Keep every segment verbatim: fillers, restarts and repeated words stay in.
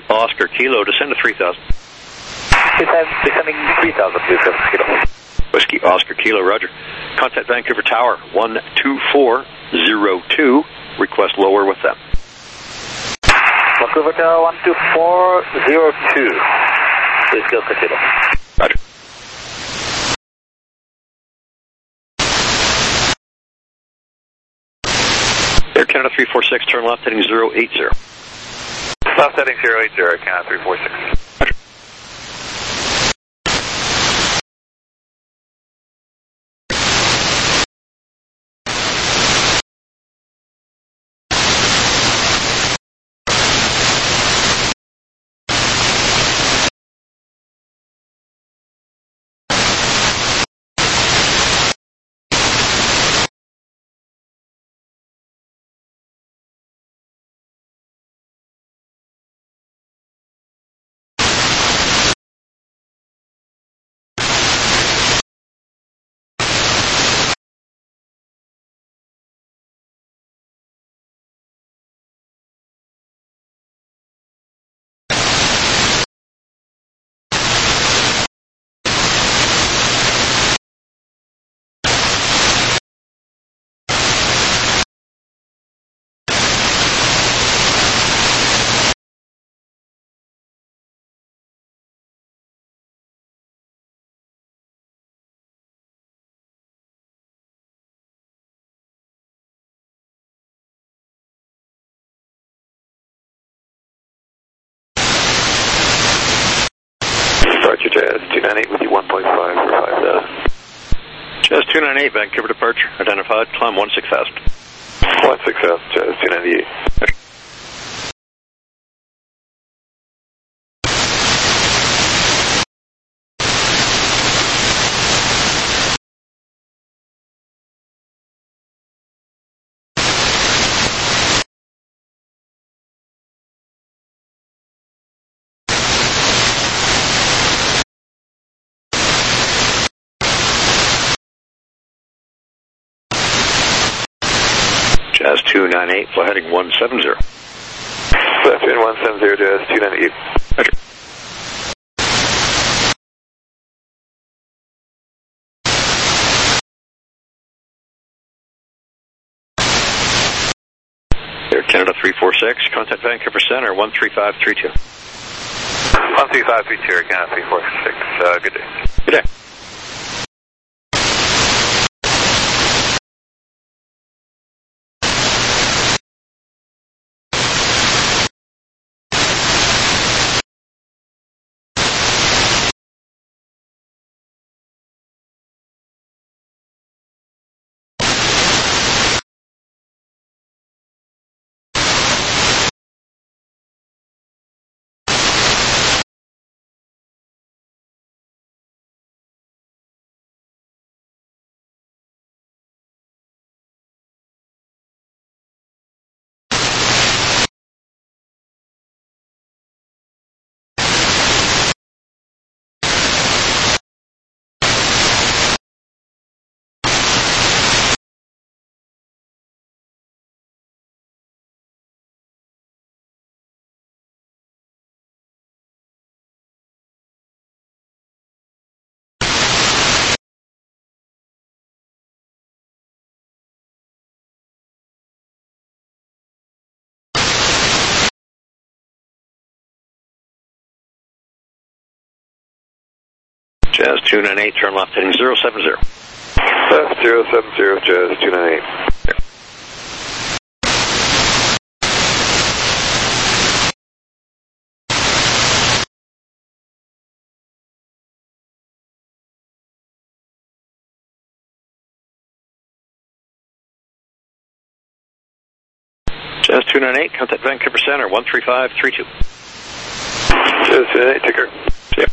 Oscar Kilo, descend to three thousand. Descending three thousand, please, Kilo. Whiskey Oscar Kilo, roger. Contact Vancouver Tower, one two four zero two. Request lower with them. Vancouver Tower, one two four zero two. Please go, Kilo. Roger. Air Canada three four six, turn left heading zero eight zero. Left heading zero eight zero, Canada three four six. Roger. Departure Jazz two nine eight with you one point five for five thousand. Jazz two nine eight, Vancouver departure, identified, climb one six thousand. one six thousand, Jazz two ninety-eight. Jazz two nine eight, fly heading one seven zero. Left in one seven zero, Jazz two nine eight. Roger. Air Canada three four six, contact Vancouver Center, one three five three two. one three five three two, Air Canada three four six, uh, good day. Good day. Jazz two nine eight, turn left heading zero seven zero. Left zero seven zero, Jazz two nine eight. Jazz two nine eight, contact Vancouver Center, one three five three two. Jazz two nine eight, take care. Yep.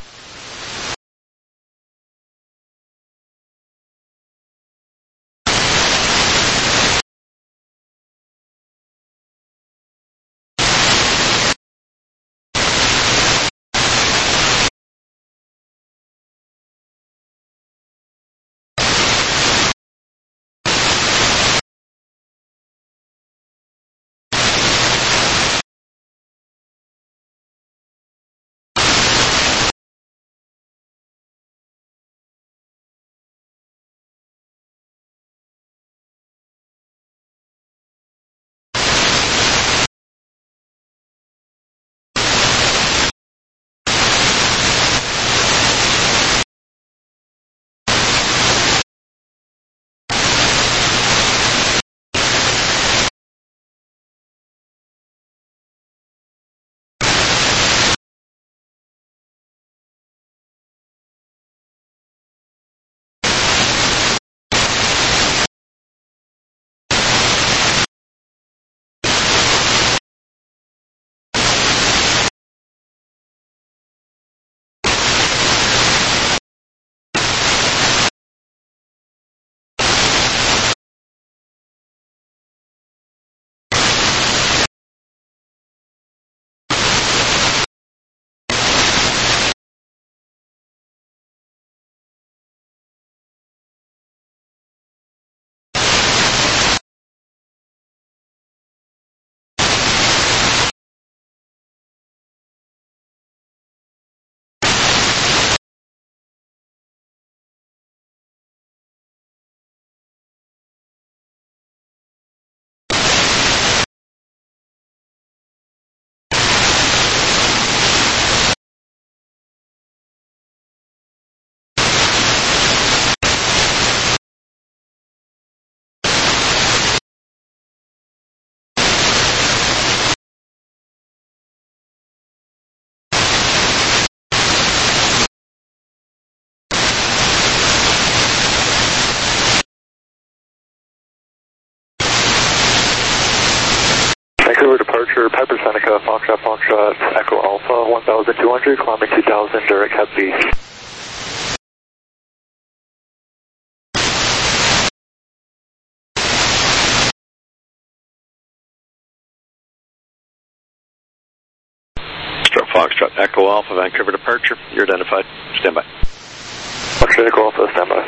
Roger, copy. Stroke Foxtrot, Echo Alpha, Vancouver departure. You're identified. Stand by. Foxtrot, Echo Alpha, stand by.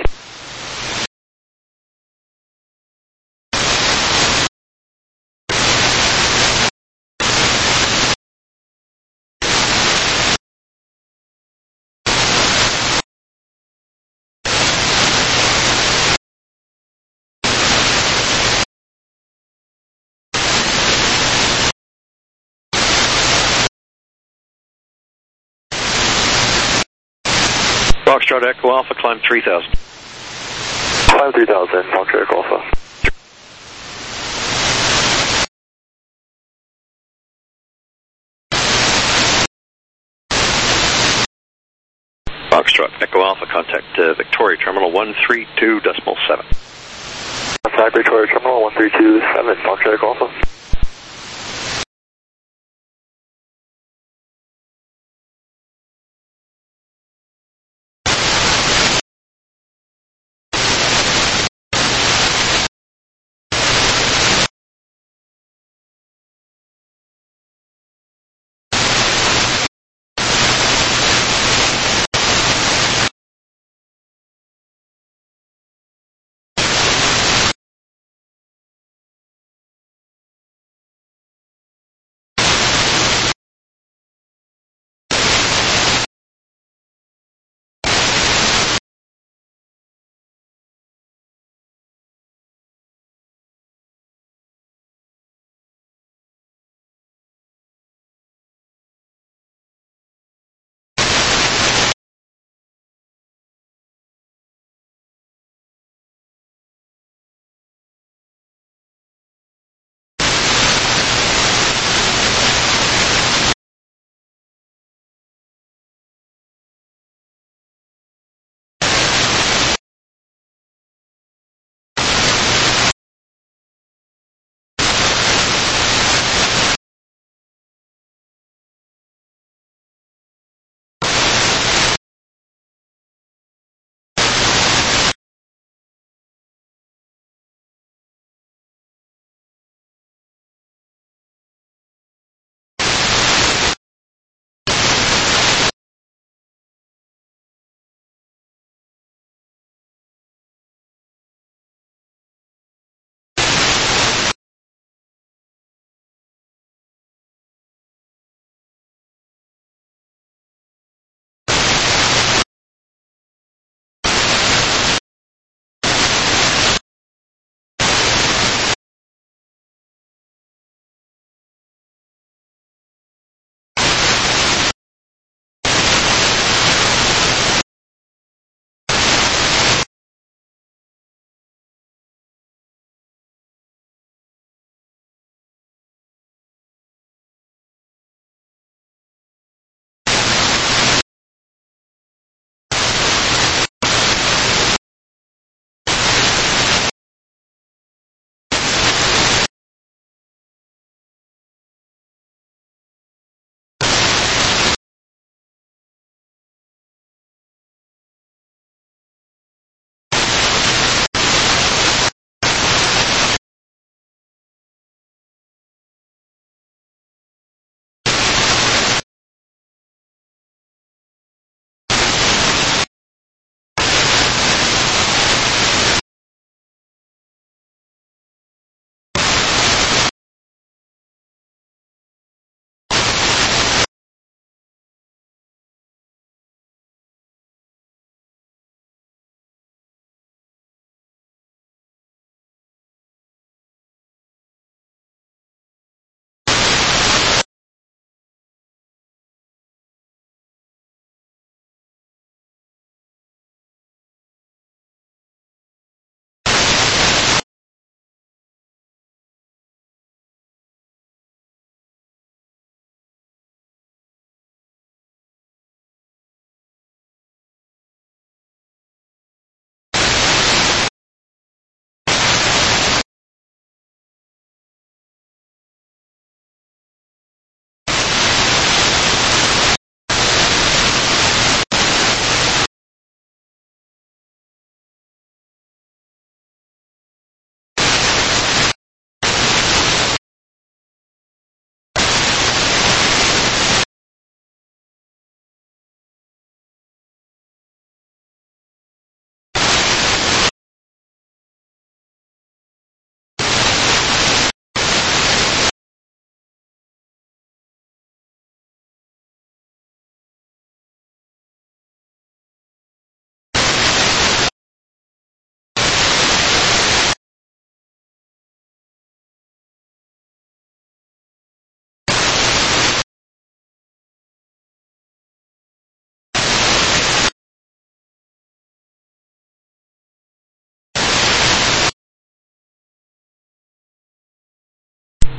Foxtrot, Echo Alpha, climb three thousand. Climb three thousand, Foxtrot, Echo Alpha. Foxtrot, Echo Alpha, contact uh, Victoria Terminal one three two decimal seven. Contact Victoria Terminal one three two seven, Foxtrot, Echo Alpha.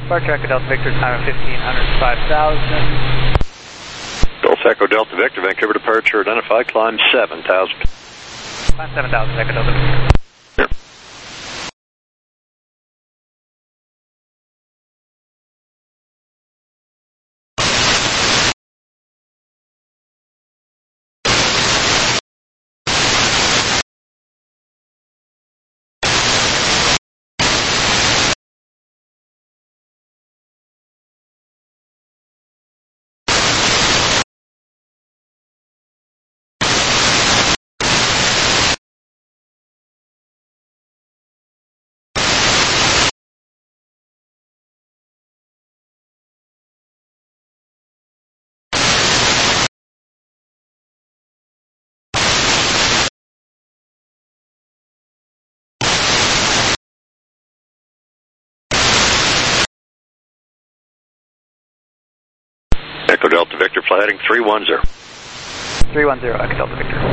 Departure Echo Delta Victor, time of fifteen hundred, five thousand. Golf Echo Delta Victor, Vancouver departure identified, climb seven thousand. Climb seven thousand, Echo Delta Victor. Here. Echo Delta Victor, fly heading three one zero. three one zero, Echo Delta Victor.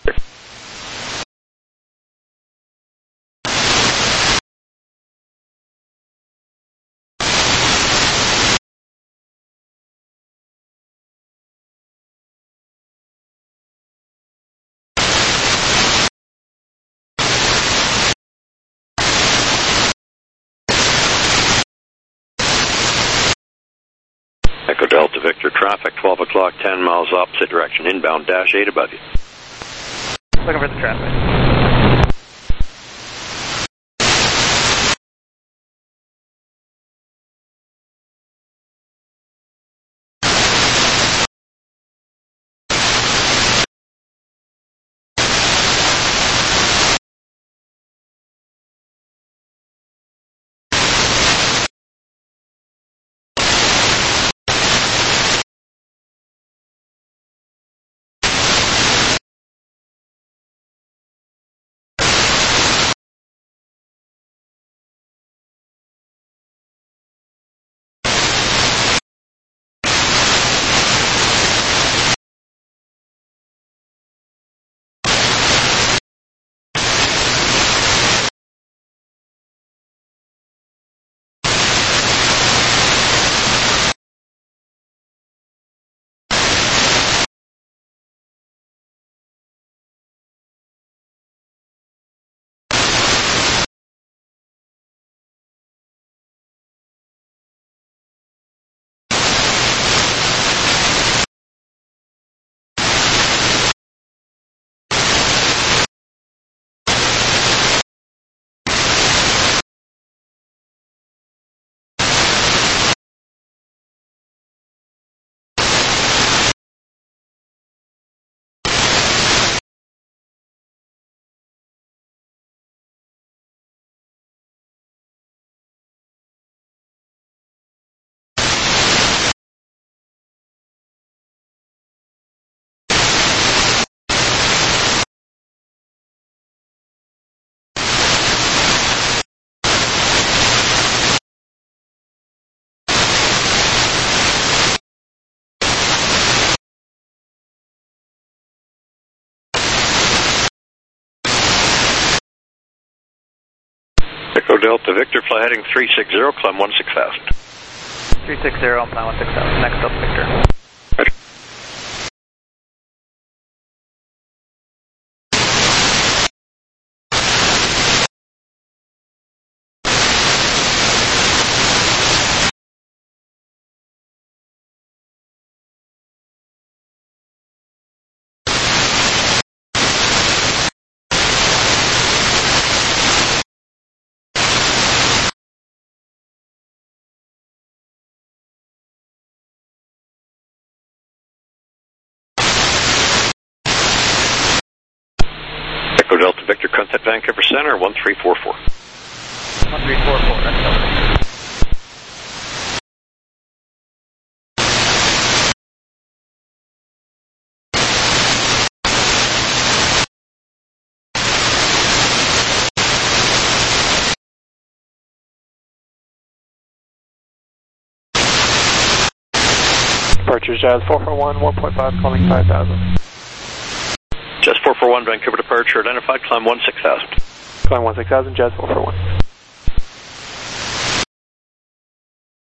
Echo Delta Victor, traffic twelve o'clock, ten miles opposite direction, inbound dash eight above you. Looking for the traffic. Echo Delta Victor, fly heading three six zero, climb one six thousand. three six zero, climb one six thousand, next Delta Victor. Ready. Echo Delta Victor, contact Vancouver Center, one three four four. one three four four, next Delta Victor. Departure Jazz four four one, one point five, calling five thousand. Jazz four four one, Vancouver departure identified, climb one six thousand. Climb one six thousand, Jazz four four one.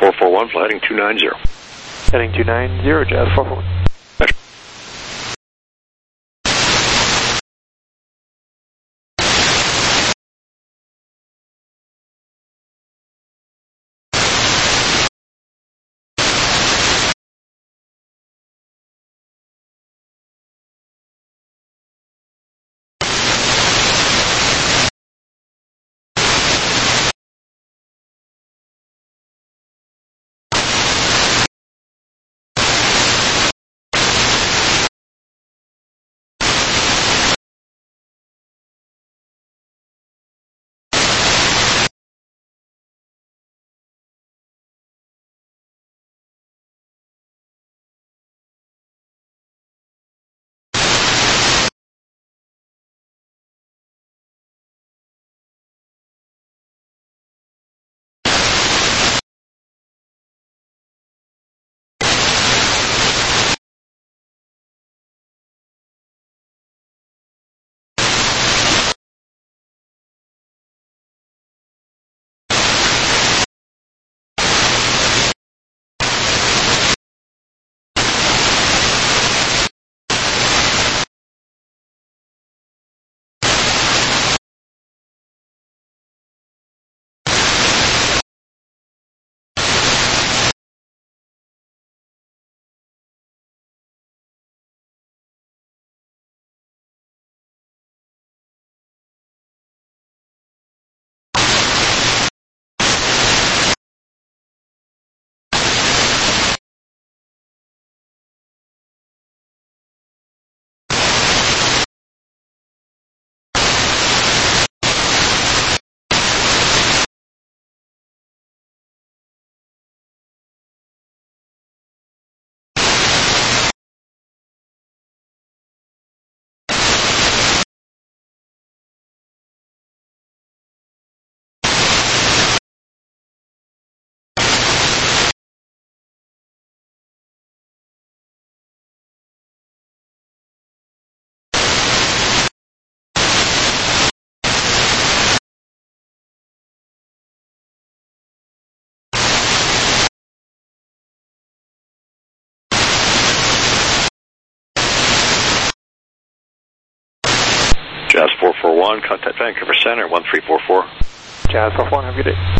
four four one, flight heading two nine zero. Heading two nine zero, Jazz four four one. Jazz four four one, contact Vancouver Center, one three four four. Jazz four four one, have a good day.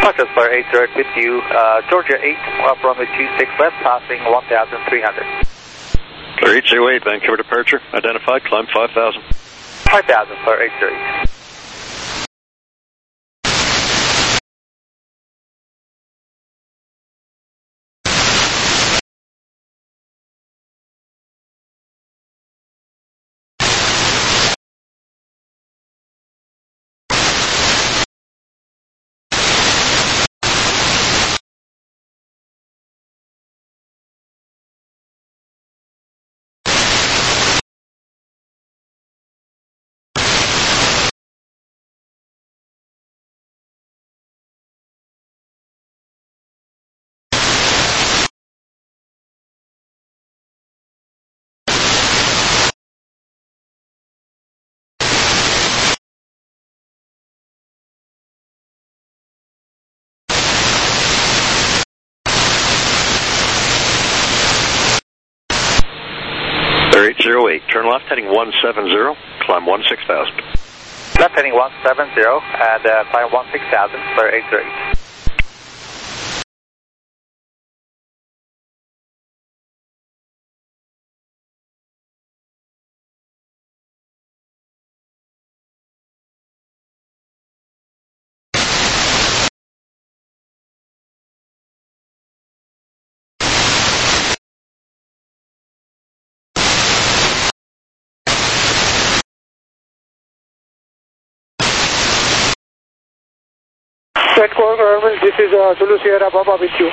Departure for eight zero with you, uh, Georgia eight, up runway two six left, passing one thousand three hundred. Clear eight zero eight, Vancouver departure, identified, climb five thousand. five thousand for eight zero eight. eight zero eight, turn left heading one seven zero, climb one six thousand. Left heading one seven zero and uh, climb one six thousand for eight zero eight. Red Corps, this is uh, Zulu Sierra Papa with you.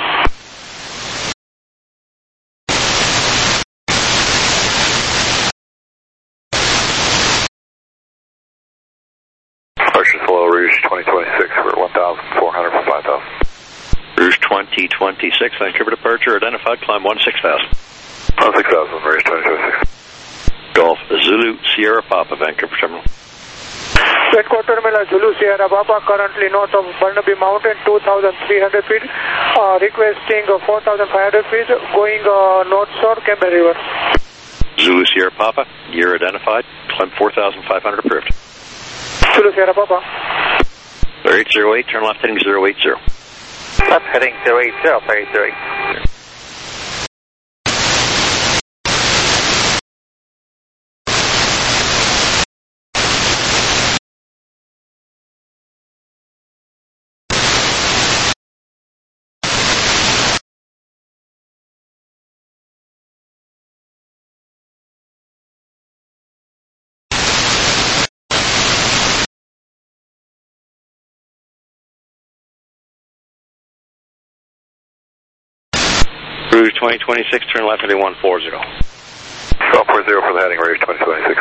Departure slow, Rouge twenty twenty-six, we're at one thousand four hundred for five thousand. Rouge twenty twenty-six, Vancouver departure, identified, climb one six thousand. one six thousand, Rouge twenty twenty-six. Golf Zulu Sierra Papa, Vancouver terminal. Red Corps Terminal, Zulu Sierra Papa, currently north of Burnaby Mountain, two thousand three hundred feet, uh, requesting uh, four thousand five hundred feet, going uh, north shore, Canberra River. Zulu Sierra Papa, year identified, climb four thousand five hundred approved. Zulu Sierra Papa. Clear eight zero eight, turn left heading zero eight zero. Left heading zero eight zero for eight zero eight. Rouge twenty twenty-six, turn left heading one four zero. one four zero for the heading, Rouge twenty twenty-six.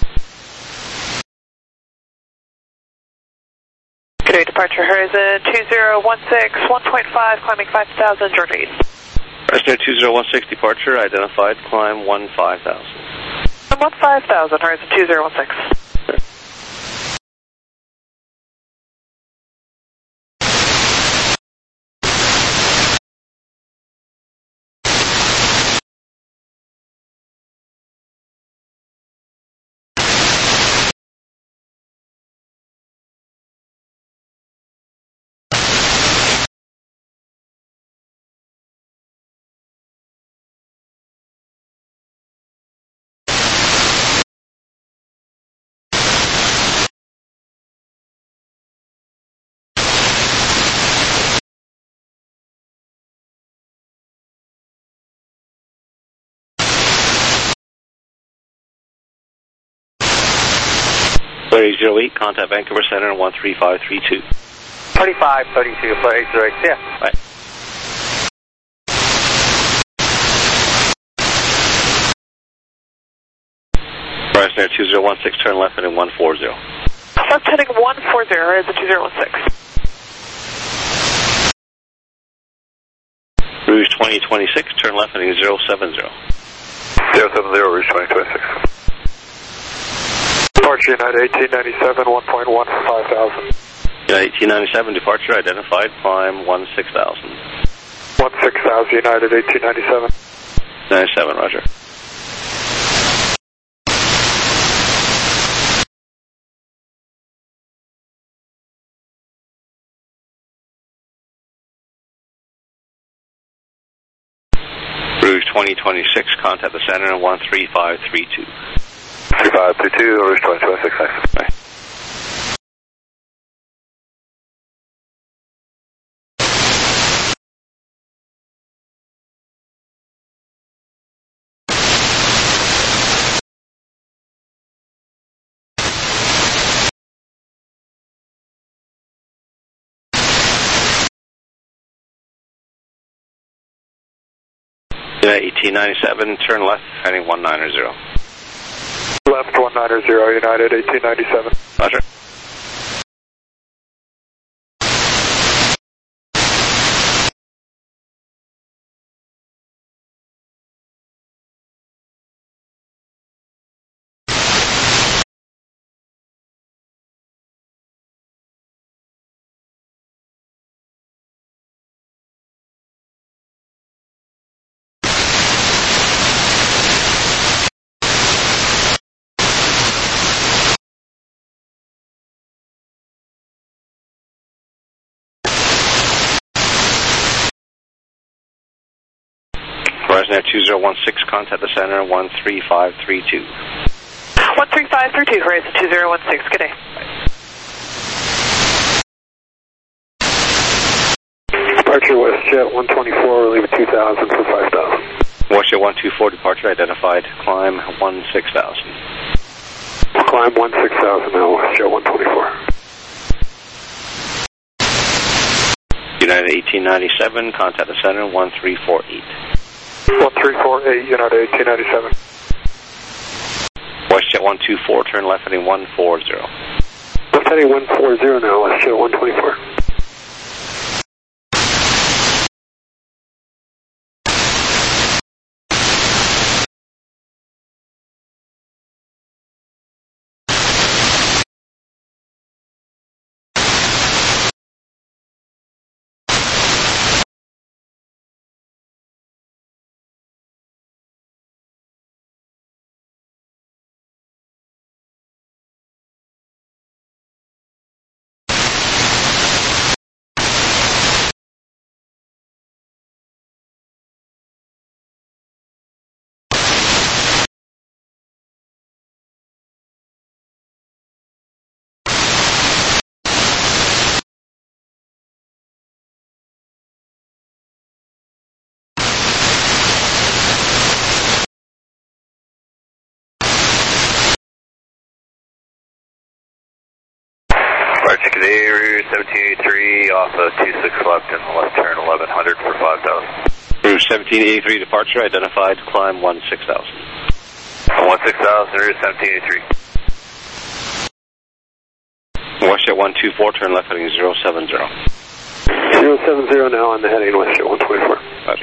Good day, departure Horizon two zero one six, one point five, climbing five thousand, Georgia eight. Horizon two zero one six, departure, identified, climb one five thousand. one five thousand, Horizon two zero one six. eight zero eight, contact Vancouver Center one three five three two. thirty-five thirty-two for eight zero eight, yeah. Right. Horizon Air two zero one six, turn left heading one four zero. Left heading one four zero, Horizon two zero one six. Rouge twenty twenty-six, turn left heading zero seven zero. zero seven zero, Rouge twenty twenty-six. Departure United eighteen ninety-seven, one point one for five thousand. United eighteen ninety-seven, departure identified, climb one six thousand. one six thousand, United eighteen ninety-seven. ninety-seven, roger. twenty twenty-six, contact the center in one three five three two. three five three two, Rouge twenty twenty-six, thanks. Bye. eighteen ninety-seven, turn left, heading one nine zero. Left one nine zero, United eighteen ninety-seven. Roger. Net two zero one six, contact the center one three five three two. one three five three two, Horizon two zero one six, good day. Departure WestJet one twenty-four, we'll leave at two thousand for five thousand. WestJet one twenty-four, departure identified, climb one six thousand. Climb one six thousand now, WestJet one twenty-four. United eighteen ninety-seven, contact the center one three four eight. one three four eight, United eighteen ninety-seven. WestJet one two four, turn left heading one four zero. Left heading one four zero now, WestJet one twenty-four. Today, Rouge seventeen eighty-three, off of two six left in the left turn, eleven hundred for five thousand. Rouge seventeen eighty-three, departure identified, climb one six thousand. one six thousand, Rouge seventeen eighty-three. WestJet one two four, turn left heading zero seven zero. zero seven zero now on the heading, WestJet one twenty-four. Roger.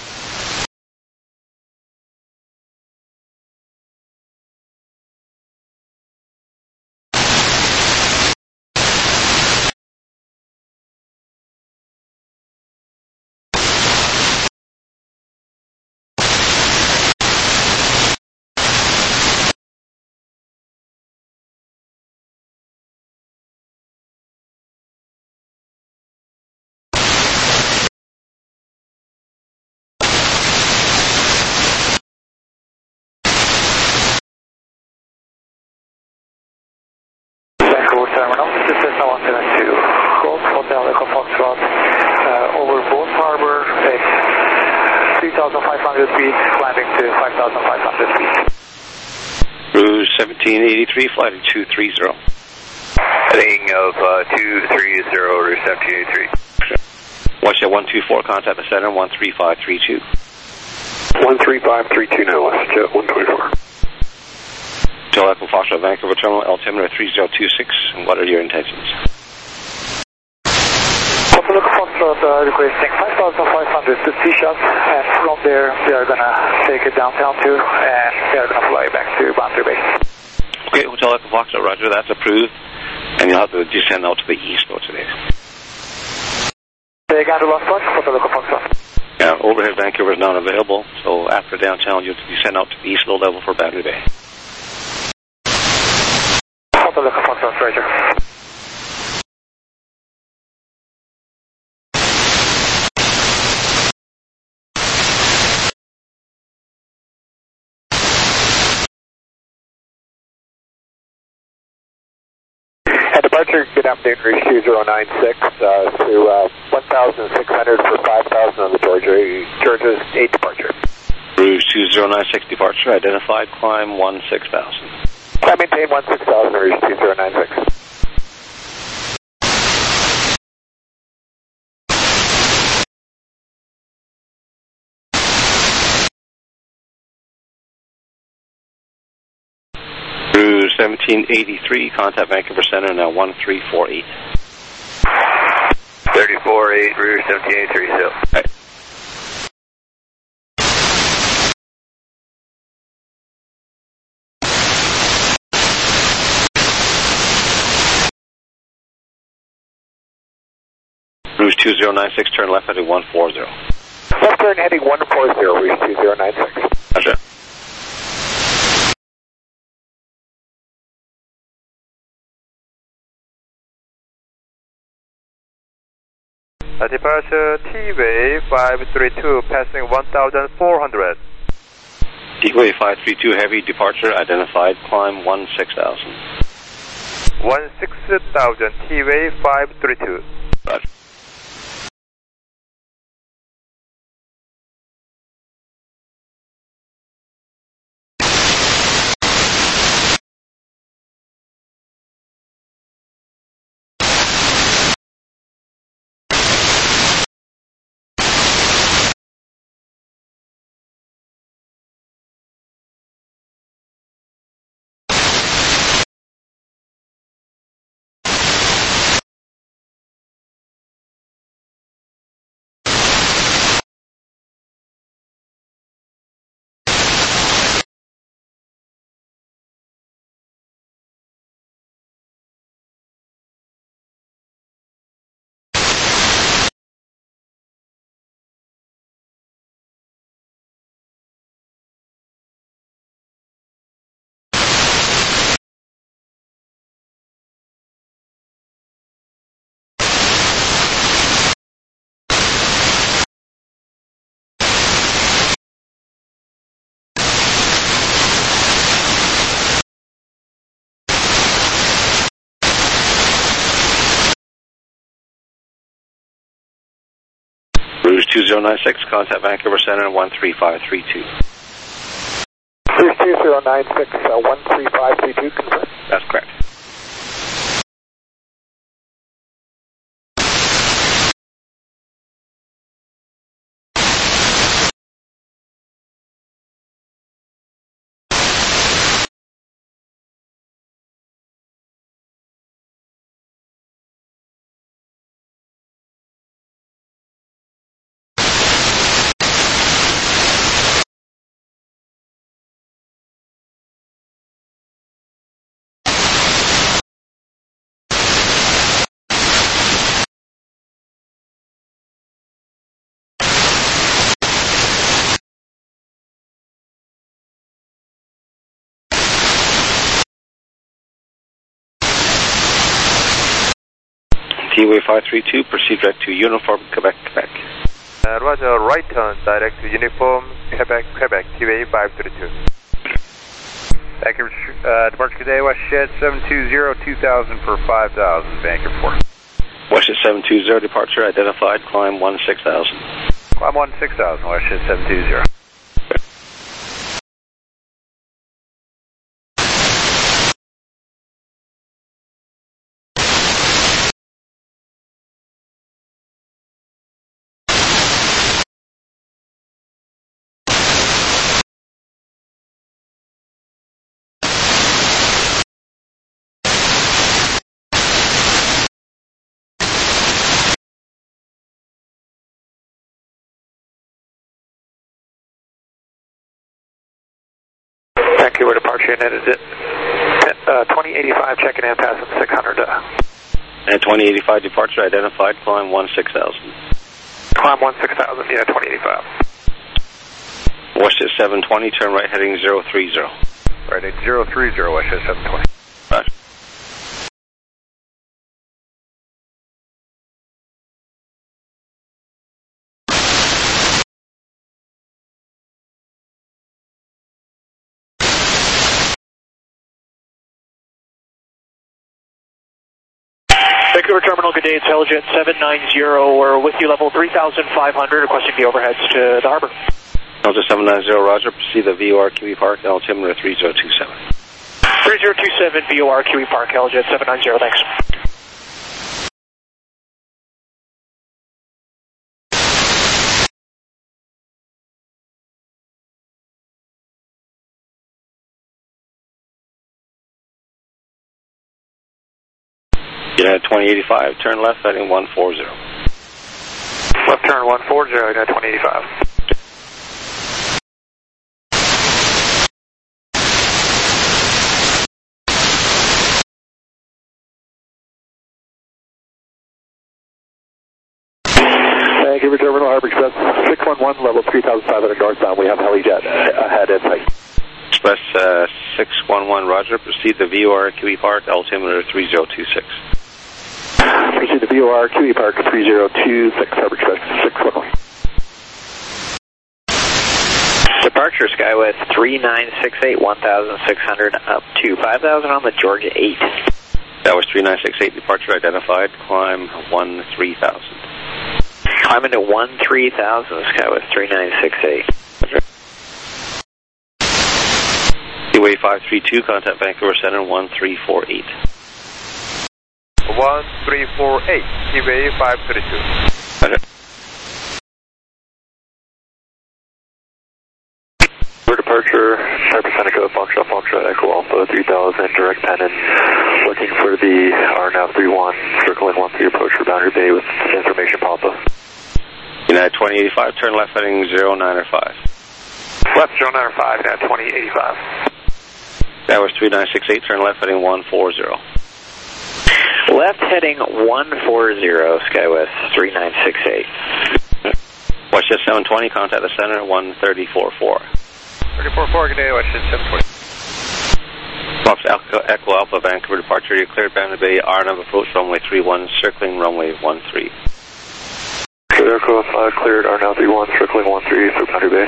Terminal, this is one seven two, Golf Hotel Echo Foxtrot, uh, over Bones Harbor, at three thousand five hundred feet, climbing to five thousand five hundred feet. Rouge seventeen eighty-three, flight two three zero. Heading of uh, two three zero, Rouge seventeen eighty-three. WestJet one two four, contact the center one three five three two. one three five three two now, WestJet one twenty-four. Hotel Echo Foxtrot, Vancouver Terminal, altimeter three zero two six, and what are your intentions? Hotel Echo Foxtrot uh, requesting five thousand five hundred to C-Shot, and from there they are going to take it downtown too, and they are going to fly back to Boundary Bay. Okay, Hotel Echo Foxtrot, roger, that's approved, and you'll have to descend out to the east though today. They got the last one, Hotel Echo Foxtrot. Yeah, overhead Vancouver is not available, so after downtown you'll descend out to the east low level for Boundary Bay. Hotel Echo Foxtrot, roger. And departure, good afternoon, reach two zero nine six uh, through uh, one thousand six hundred for five thousand on the Georgia, Georgia's eight departure. Rouge two zero nine six departure, identified, climb one six thousand. Climb maintain one six thousand, reach two zero nine six. Rouge seventeen eighty-three, contact Vancouver Center, now one three four eight. thirty-four eight, Rouge seventeen eighty-three, still. Right. Rouge two zero nine six, turn left heading one four zero. Left turn heading one four zero, reach two zero nine six. Roger. Uh, departure T-Way five three two, passing one thousand four hundred. T-Way five three two, heavy departure, identified, climb one six thousand. one six thousand, T-Way five three two. Roger. Rouge two zero nine six, contact Vancouver Center, one three five three two. Rouge two zero nine six, uh, one three five three two, confirm. That's correct. T-Way five three two, proceed direct to Uniform, Quebec, Quebec. Uh, Roger, right turn, direct to Uniform, Quebec, Quebec, T-Way five three two. Vancouver, uh, departure today, WestJet seven two zero, two thousand for five thousand, Vancouver Port. WestJet seven two zero, departure, identified, climb one six thousand. Climb one six thousand, WestJet seven two zero. Vancouver departure United uh, twenty eighty-five, checking in, passing six hundred. Uh. And twenty eighty-five departure, identified, climb one six thousand. Climb one six thousand, yeah, twenty eighty-five. WestJet seven twenty, turn right heading zero three zero. Right, zero three zero, WestJet seven twenty. Roger. Vancouver Terminal, good day, Intelligent seven nine zero, we're with you level three thousand five hundred, requesting the overheads to the harbor. Delta seven nine zero, roger, proceed to V O R Q E Park, altimeter three zero two seven. three zero two seven, V O R Q E Park, Intelligent seven nine zero, thanks. United twenty eighty-five, turn left heading one forty. Left turn one forty, United twenty eighty-five. Vancouver Terminal, Harbor Express six one one, level three thousand five hundred northbound. We have HeliJet ahead in sight. Express uh, six one one, roger, proceed to V O R Q E Park, altimeter three zero two six. Proceed to V O R Q E Park three zero two six, Harbor Express six one one. Departure Skywest three nine six eight, one thousand six hundred up to five thousand on the Georgia eight. That was three nine six eight, departure identified, climb one three thousand. Climb into one three thousand, Skywest three nine six eight. Seaway five three two, contact Vancouver Center one three four eight. one three four eight, Seaway five three two. Okay. For departure, Cypress Seneca, Foxtrot, Foxtrot, Echo Alpha three thousand, direct pennant, looking for the R N A V three one, circling one three, approach for Boundary Bay with information Papa. United twenty eighty-five, turn left heading zero nine or five. Left zero nine or five, United twenty eighty-five. That was three nine six eight, turn left heading one forty. Left heading one forty, Skywest three nine six eight. WestJet seven twenty, contact the center one three four four. three four four, good day, WestJet seven twenty. Fox Echo, Echo Alpha, Vancouver departure, you cleared Boundary Bay, R N A V approach runway three one, circling runway one three. Clear Echo Alpha, cleared R N A V three one, circling one three through Boundary Bay.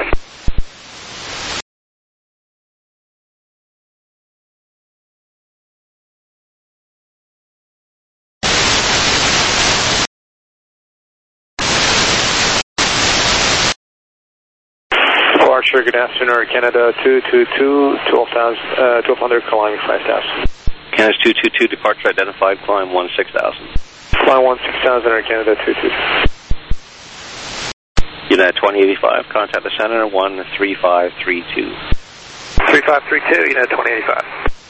Departure, good afternoon, Air Canada two two two, twelve hundred, climbing five thousand. Canada's two two two, departure identified, climb one six thousand. Climb one six thousand, Air Canada two two two. United twenty eighty-five, contact the center one three five three two. three five three two, United twenty eighty-five.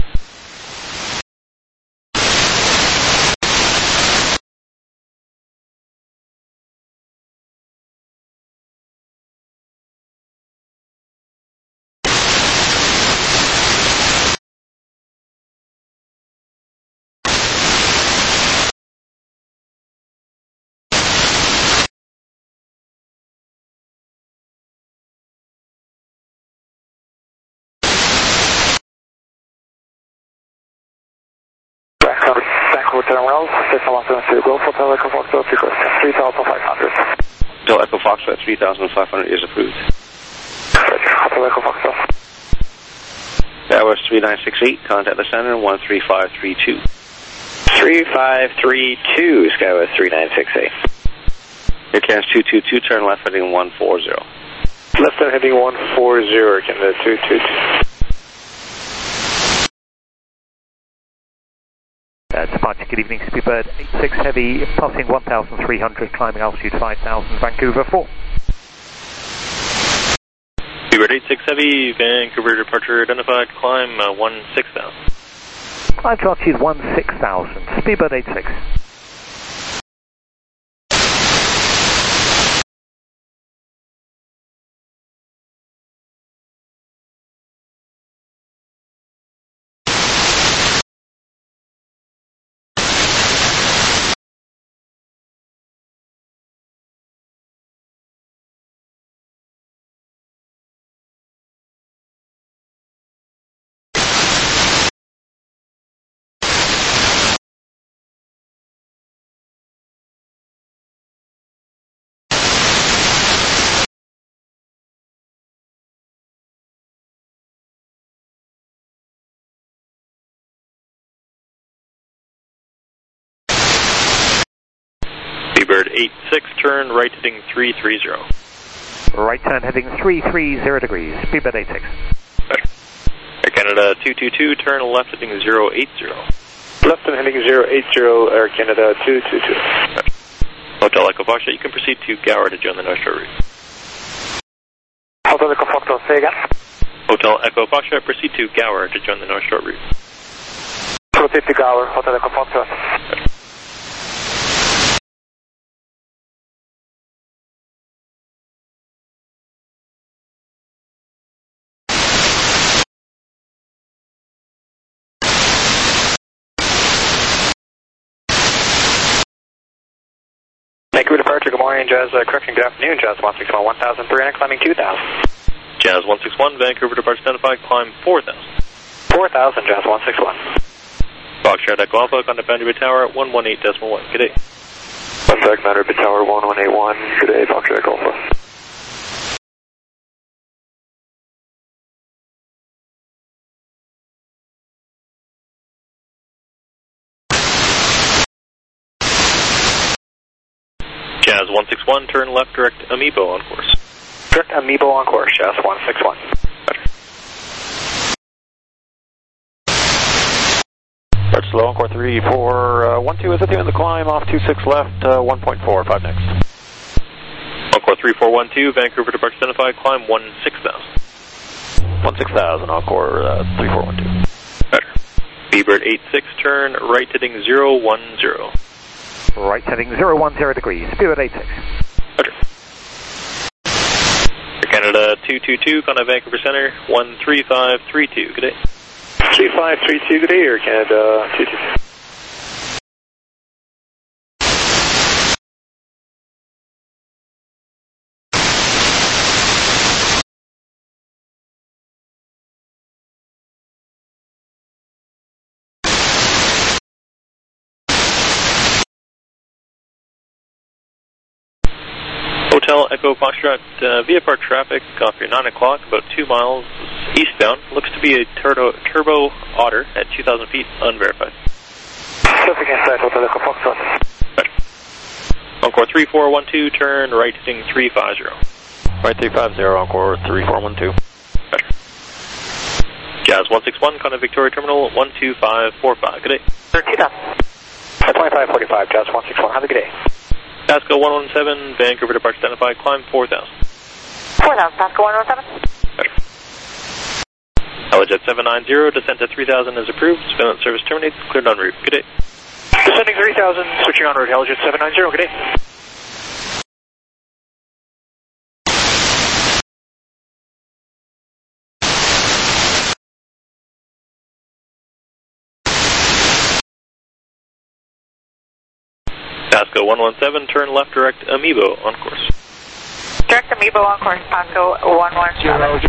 Vancouver Terminal, six one seven two, Golf Hotel Echo Foxtrot, three thousand five hundred. Hotel Echo Foxtrot three thousand five hundred is approved. Hotel Echo Foxtrot. That was three nine six eight, contact the center one three five three two. three five three two, Skywest three nine six eight. Air Canada two two two, turn left heading one forty. Left turn heading one forty, Air Canada two two two. Uh, departure, good evening, Speedbird eight six Heavy, passing one thousand three hundred, climbing altitude five thousand, Vancouver four. Speedbird eight six Heavy, Vancouver departure identified, climb uh, one six thousand. Climb to altitude one six thousand, Speedbird eight six. Speedbird eight six, turn right heading three three zero. Right turn heading three three zero degrees, Speedbird eight six. Air Canada two two two, turn left heading zero eight zero. Left and heading zero eight zero, Air Canada two two two. Hotel Echo Foxtrot, you can proceed to Gower to join the North Shore route. Hotel Echo Foxtrot, say again. Hotel Echo Foxtrot, proceed to Gower to join the North Shore route. Proceed to Gower, Hotel Echo Foxtrot. Vancouver departure, good morning, Jazz, uh, correction, good afternoon, Jazz one six one, one thousand three hundred, climbing two thousand. Jazz one six one, Vancouver departure identified, climb four thousand. four thousand, Jazz one six one. Foxtrot Echo Alpha, contact Boundary Bay Tower, one one eight point one, good day. Contact Boundary Bay Tower, one one eight one, good day, Foxtrot Echo Alpha. Jazz one six one, turn left direct Amiibo on course. Direct Amiibo on course, Jazz one six one. Start slow, Encore three four one two is at the end of the climb, off two six left, uh, one point four, five next. Encore three four one two, Vancouver departure identified, climb one six thousand. one six thousand, Encore uh, three four one two. Better. Speedbird eight six, turn right heading zero one zero. Right heading zero one zero degrees, Speedbird eight six. Better. Air Canada two two two, contact Vancouver Center, one three five three two, good day. three five three two, good day, Air Canada two two two. Hotel Echo Foxtrot, uh, via park traffic off your nine o'clock, about two miles eastbound. Looks to be a turbo, turbo otter at two thousand feet, unverified. Traffic inside Hotel Echo Foxtrot. Encore three four one two, turn right heading three five zero. Right three five zero, Encore three four one two. Better. Jazz one six one, contact Victoria Terminal, one two five four five, good day. thirteen twenty-five forty-five, Jazz one six one, have a good day. Pasco one one seven, Vancouver departure identified, climb four thousand. four thousand, Pasco one one seven. Better. Helijet seven nine zero, descent to three thousand is approved, surveillance service terminates, cleared en route, good day. Descending three thousand, switching on route, Helijet seven nine zero, good day. Pasco one one seven, turn left direct Amiibo on course. Direct Amiibo on course, Pasco one one seven.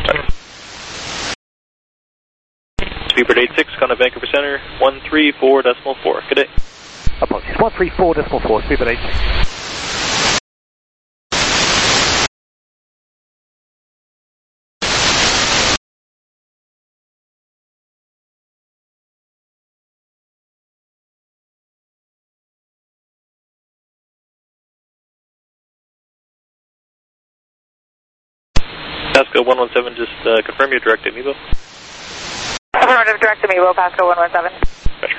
Speedbird eight six, contact Vancouver Center, one three four point four, good day. Apologies, one three four point four, Speedbird eight six. Pasco one one seven, just uh, confirm your direct Amiibo. Affirmative, direct Amiibo, Pasco one one seven. Better.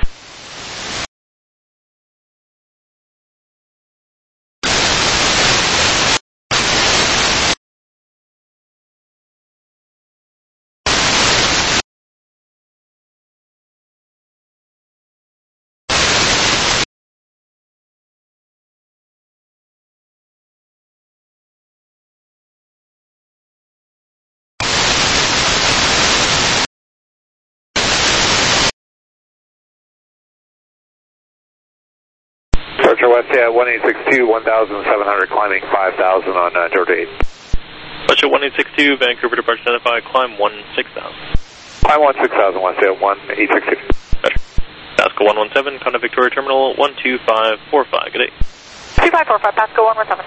Departure West, yeah, one eight six two, one thousand seven hundred, climbing five thousand on uh, Georgia eight. Departure one eight six two, Vancouver departure identified, climb one six thousand. Climb one six thousand, West, yeah, one eight six two. Better. Pasco one one seven, contact Victoria Terminal, one two five four five, good day. two five four five, Pasco one one seven.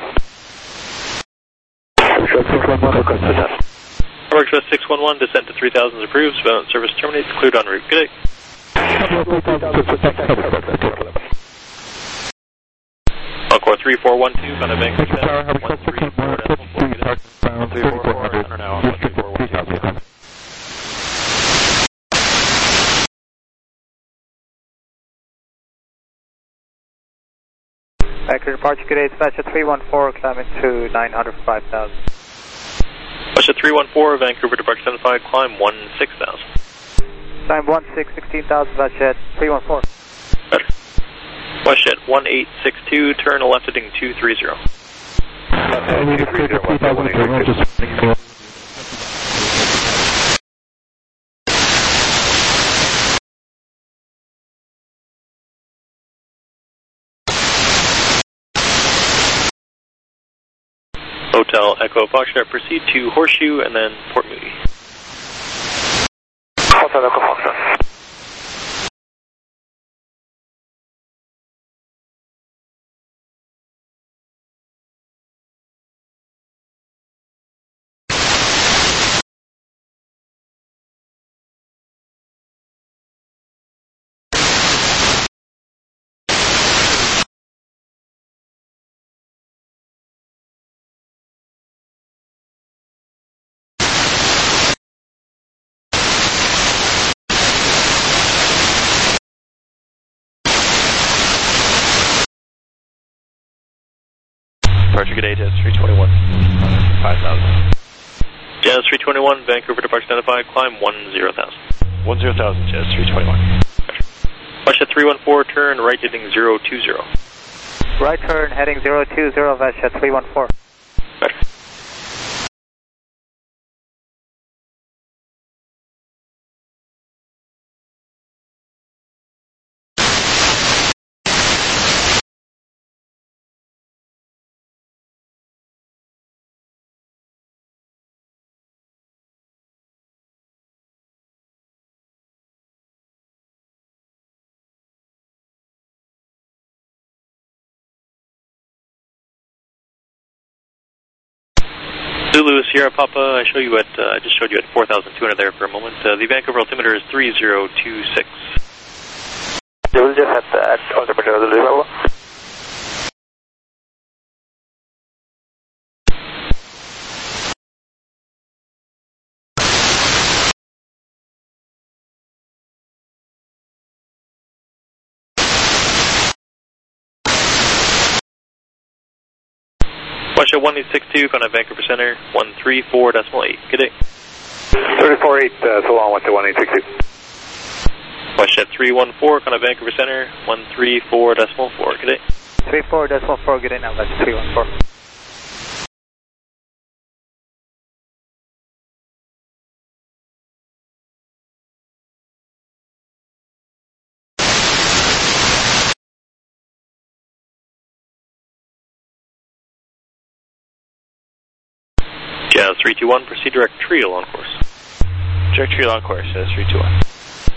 Request six one one, descent to three thousand is approved, surveillance service terminates, cleared en route, good day. Encore three four one two, on a Vancouver Center, one three four decimal four, get in. one three four four, center now, one three four one two. Vancouver departure, good day, dispatch at three one four, climbing to nine hundred five thousand. Dispatch at three one four, Vancouver departure seven five, climb one six thousand. Climb one six, sixteen thousand, dispatch at three one four. Better. WestJet one eight six two, turn left heading two three zero. two three zero, WestJet one eight six two. Hotel Echo Foxtrot, proceed to Horseshoe and then Port Moody. Hotel Echo Foxtrot. Departure, good day, Jazz three twenty-one, five thousand. Jazz three twenty-one, Vancouver departure identified, climb one zero thousand. one zero thousand, Jazz three twenty-one. WestJet three one four, turn right heading zero two zero. Right turn heading zero two zero, WestJet three one four. Better. Zulu Sierra Papa, I show you at uh, I just showed you at four thousand two hundred there for a moment. Uh, the Vancouver altimeter is three zero two six. You will just have that altimeter level. WestJet one eight six two, on Vancouver Center, one three four decimal eight. Good day. thirty-four eight, uh, so long, went to one eight six two. WestJet three one four, on Vancouver Center, one three four decimal four. Good day. three four decimal four, good day now, that's three one four. Jazz three two one, proceed direct Trial on course. Direct Trial on course, Jazz three two one.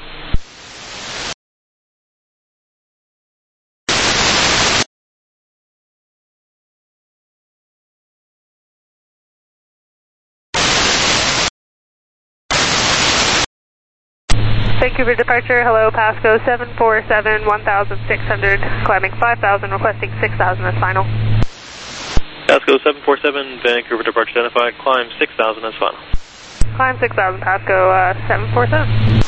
Vancouver departure, hello, Pasco seven four seven, one thousand six hundred, climbing five thousand, requesting six thousand as final. Pasco seven four seven, Vancouver departure identified, climb six thousand as final. Climb six thousand, Pasco uh, seven four seven.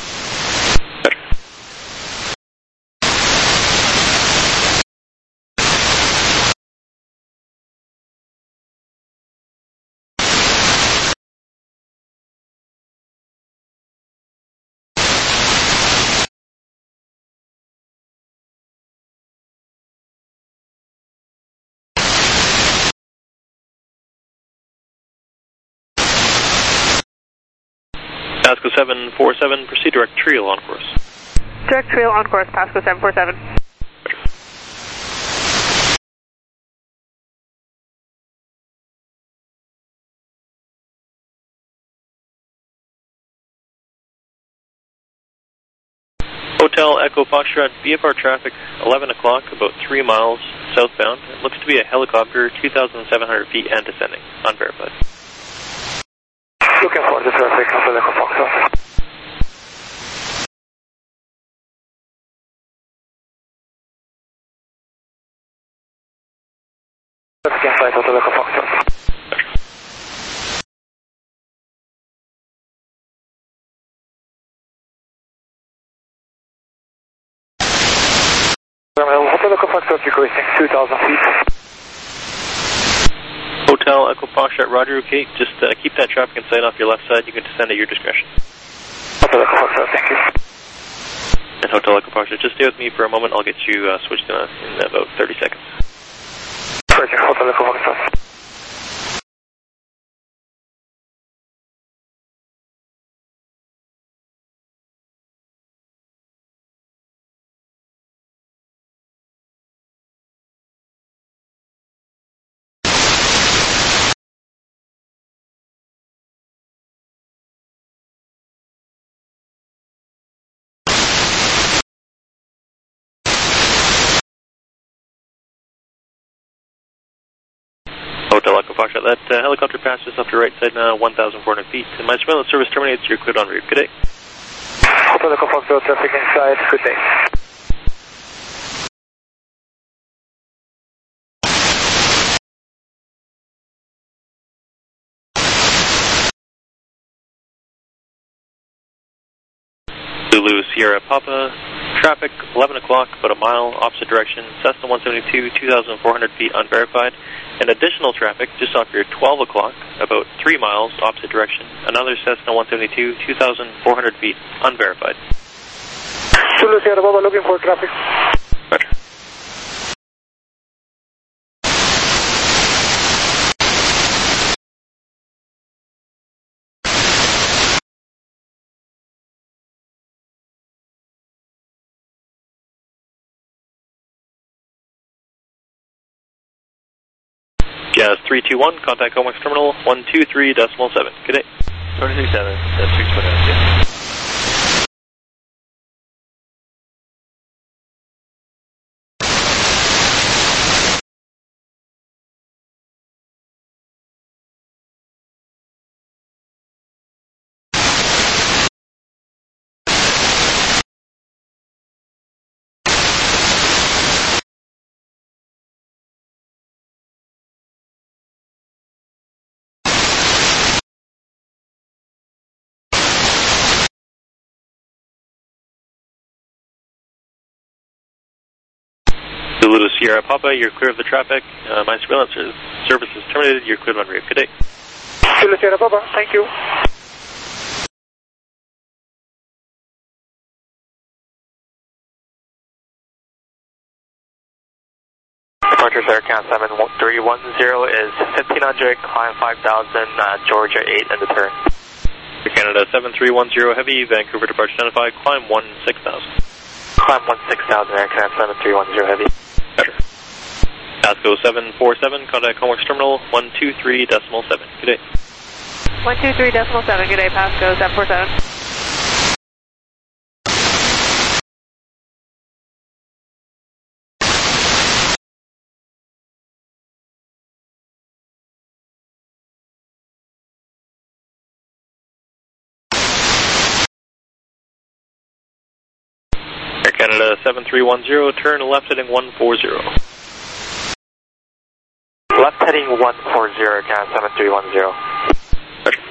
Pasco seven four seven, proceed direct Trial on course. Direct Trial on course, Pasco seven four seven. Hotel Echo Foxtrot, V F R traffic, eleven o'clock, about three miles southbound. It looks to be a helicopter, two thousand seven hundred feet and descending, unverified. Looking for the traffic, Hotel Echo Foxtrot. Flight Hotel Echo Foxtrot. Terminal Hotel Echo Foxtrot requesting two thousand feet. Hotel Echo Foxtrot, Roger, okay. Just uh, keep that traffic in sight off your left side. You can descend at your discretion. Hotel Echo Foxtrot, thank you. And Hotel Echo Foxtrot, just stay with me for a moment. I'll get you uh, switched in, uh, in about thirty seconds. Roger, Hotel Echo Foxtrot. Hotel Echo Foxtrot, that uh, helicopter passed just off your right side now, one thousand four hundred feet. And my surveillance service terminates. You're cleared en route. Good day. Hotel Echo Foxtrot, traffic inside. Good day. Zulu Sierra Papa, traffic eleven o'clock, about a mile, opposite direction, Cessna one seventy-two, two thousand four hundred feet unverified. And additional traffic just off your twelve o'clock, about three miles, opposite direction, another Cessna one seventy-two, two thousand four hundred feet unverified. Zulu Sierra Papa looking for traffic. Roger. Jazz three two one, contact Comex Terminal one two three decimal seven. Good day. twenty-three seven, that's six foot out, yeah. Zulu Sierra Papa, you're clear of the traffic. Uh, my surveillance service is terminated. You're cleared en route. Good day. Zulu Sierra Papa, thank you. Departure Air Count seven three one zero is fifteen hundred, climb five thousand, uh, Georgia eight and the turn. Air Canada seven three one zero Heavy, Vancouver departure identified, climb one six thousand. Climb one six thousand, Air Canada seven three one zero Heavy. Better. Pasco seven four seven, contact Comex Terminal one two three decimal seven. Good day. one two three decimal seven, good day, Pasco seven four seven. Air Canada seven three one zero, turn left heading one four zero. Left heading one four zero, Canada seven three one zero. Roger.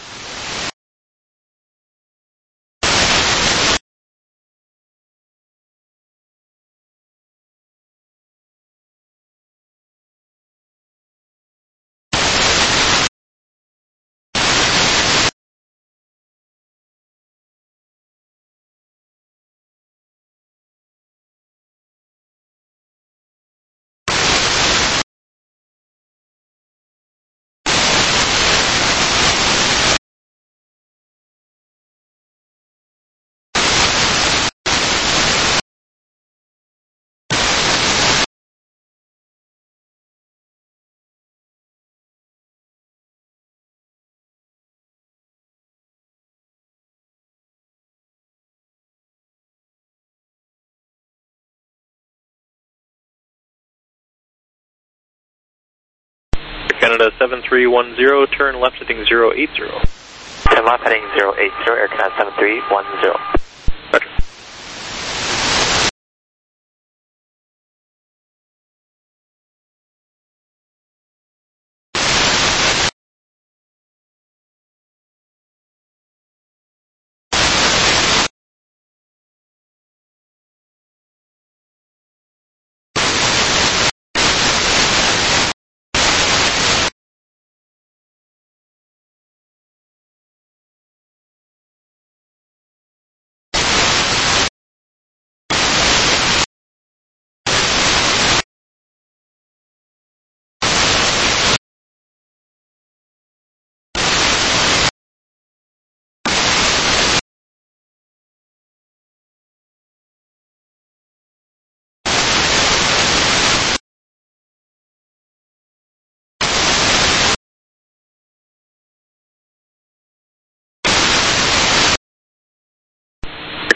Canada seven three one zero, turn left heading zero eight zero. Turn left heading zero eight zero, Air Canada seven three one zero. Roger.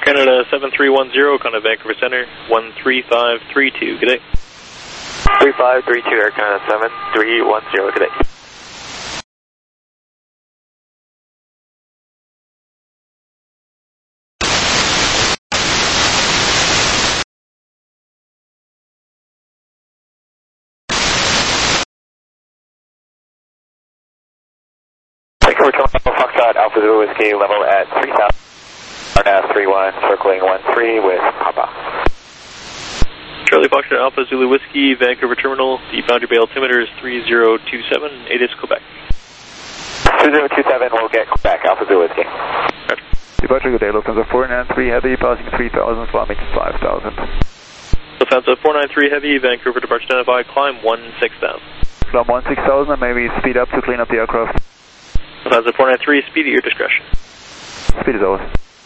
Canada seven three one zero, Contact Vancouver Center, one three five three two, good day. three five three two, Air Canada seven three one zero, good day. Vancouver Toronto, Foxtrot, Alpha Zulu Whiskey, level at three thousand, R N A V three one, circling one three with Papa. Charlie Foxtrot, Alpha Zulu Whiskey, Vancouver Terminal, the boundary bay altimeter is three zero two seven, eight is Quebec. two zero two seven, we'll get Quebec, Alpha Zulu Whiskey. Roger. Departure, good day, Lufthansa four nine three Heavy, passing three thousand, climbing five thousand. Lufthansa four nine three Heavy, Vancouver departure identified, climb one six thousand. Climb one six thousand and maybe speed up to clean up the aircraft. Lufthansa four nine three, speed at your discretion. Speed is over.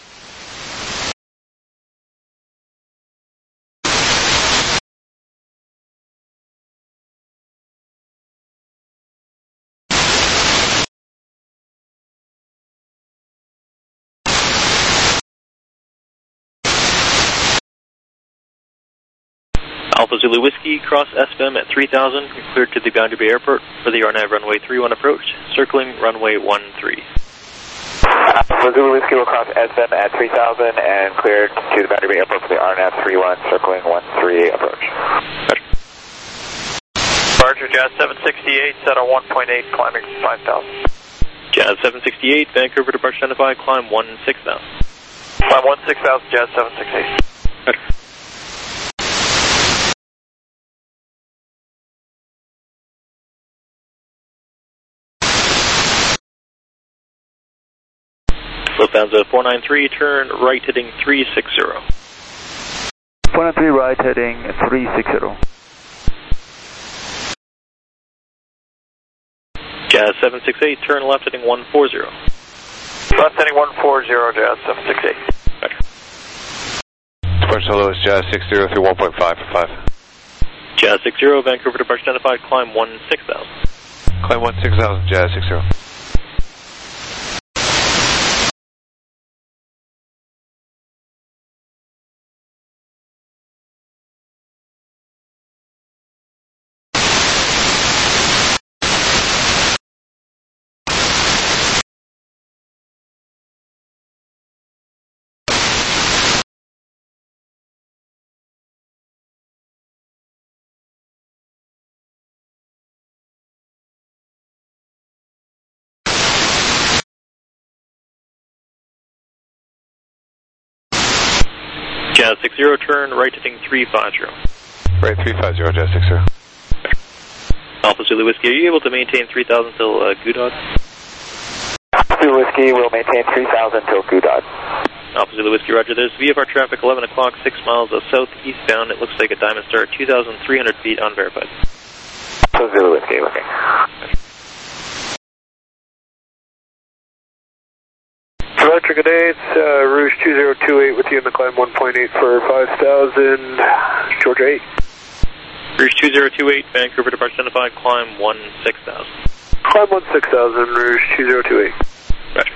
Alpha Zulu Whiskey, cross S V M at three thousand, cleared to the Boundary Bay Airport for the R N A V runway three one approach, circling runway one three. Alpha Zulu Whiskey will cross S M at three thousand and cleared to the Boundary Bay Airport for the R N A V three one, circling one three approach. Departure Jazz seven sixty-eight, set on one point eight, climbing five thousand. Jazz seven sixty-eight, Vancouver departure identified, climb one six thousand. Climb one six thousand, Jazz seven sixty-eight. Roger. Lufthansa four nine three, turn right heading three six zero. four nine three right heading three six zero. Jazz seven six eight, turn left heading one four zero. Left heading one four zero, Jazz seven six eight. Roger. Departure Louis, Jazz six zero through one point five for five. Jazz six zero, Vancouver departure identified, climb one six thousand. Climb one six thousand, Jazz six zero. Jazz six zero, turn right heading three five zero. Right three five zero, Jazz six zero. Alpha Zulu Whiskey, are you able to maintain three thousand till uh, Goudod? Alpha Zulu Whiskey will maintain three thousand till Goudod. Alpha Zulu Whiskey, roger. There's V F R traffic, eleven o'clock, six miles of southeastbound. It looks like a Diamond Star, two thousand three hundred feet, unverified. Alpha Zulu Whiskey, looking. Departure, good day. It's uh, Rouge two zero two eight with you in the climb one point eight for five thousand, Georgia eight. Rouge two zero two eight, Vancouver departure identified, climb one six thousand. Climb one six thousand, Rouge two zero two eight. Roger.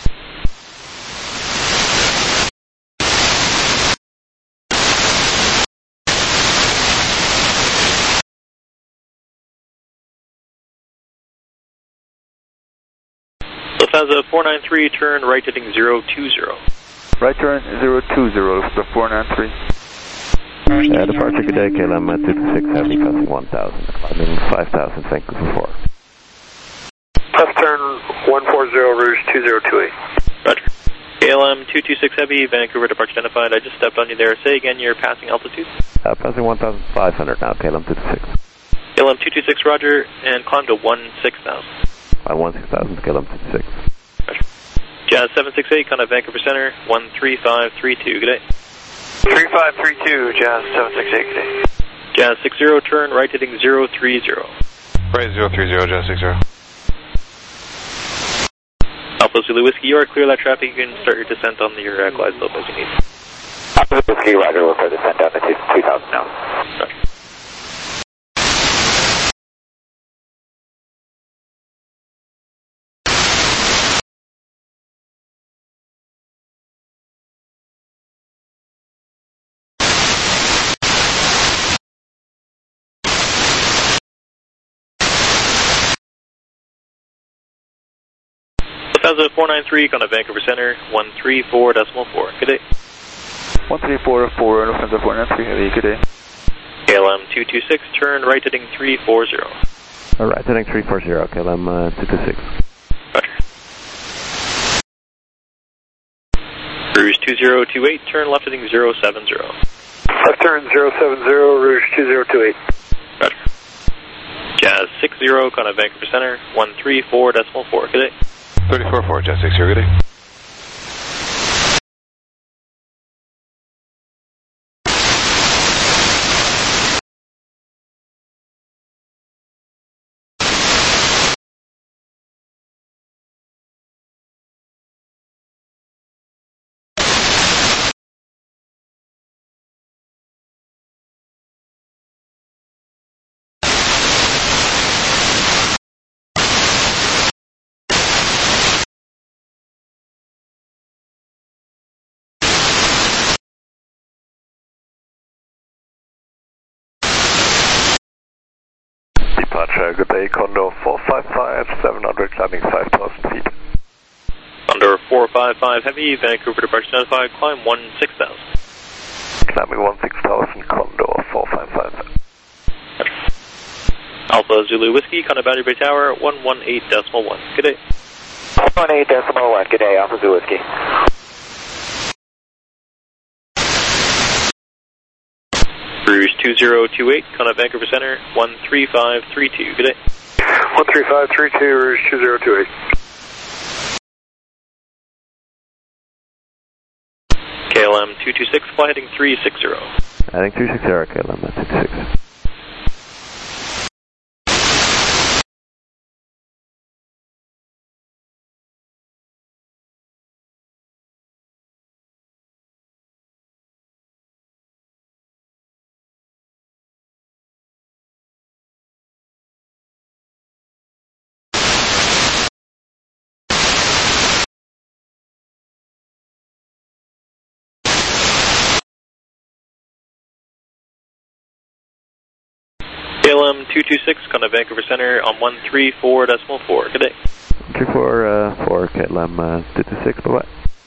Lufthansa four nine three, turn right heading zero two zero. Right turn zero two zero, the four nine three. Uh, departure, good day, K L M two two six Heavy, passing one thousand, climbing five thousand, Vancouver four. Left turn one four zero, Rouge two zero two eight. Roger. K L M two two six Heavy, Vancouver departure identified. I just stepped on you there. Say again your passing altitude. Uh, passing one thousand five hundred now, K L M two two six. K L M two two six, roger, and climb to one six thousand. Climb one six thousand, K L M two two six. Roger. Jazz seven six eight, contact Vancouver Center, one three five three two, good day. three five three two, Jazz seven six eight, good day. Jazz six zero, turn right heading zero three zero. Right zero three zero, Jazz six zero. Alpha Zulu Whiskey, you are clear that traffic. You can start your descent on your uh, glide slope as you need. Alpha Zulu Whiskey, roger, we'll start descent down to two thousand now. Roger. Cessna four nine three, contact Vancouver Center, one three four decimal four. Good day. one three four four, Lufthansa four nine three Heavy, good day. K L M two two six, turn right heading three four zero. All right, heading three four zero, K L M uh, two two six. Roger. Rouge two zero two eight, turn left heading zero seven zero. Left turn zero seven zero, Rouge two zero two eight. Roger. Jazz six zero, contact Vancouver Center, one three four decimal four. Good day. thirty-four four, Jazz six zero, good day. Departure, good day, Condor four five five, seven hundred, climbing five thousand feet. Condor four five five Heavy, Vancouver departure notified, climb one six thousand. Climbing one six thousand, Condor four five five. Alpha Zulu Whiskey, contact Boundary Bay Tower, one one eight decimal one. Good day. one eight decimal one, good day, Alpha Zulu Whiskey. Rouge two zero two eight, contact Vancouver Center, one three five three two. Good day. one three five three two, Rouge two zero two eight. K L M two two six, fly heading three six zero. Heading three six zero, K L M two two six. K L M two two six, contact Vancouver Center on one three four decimal four. Good day. three four uh, four, K L M uh, two two six, bye bye.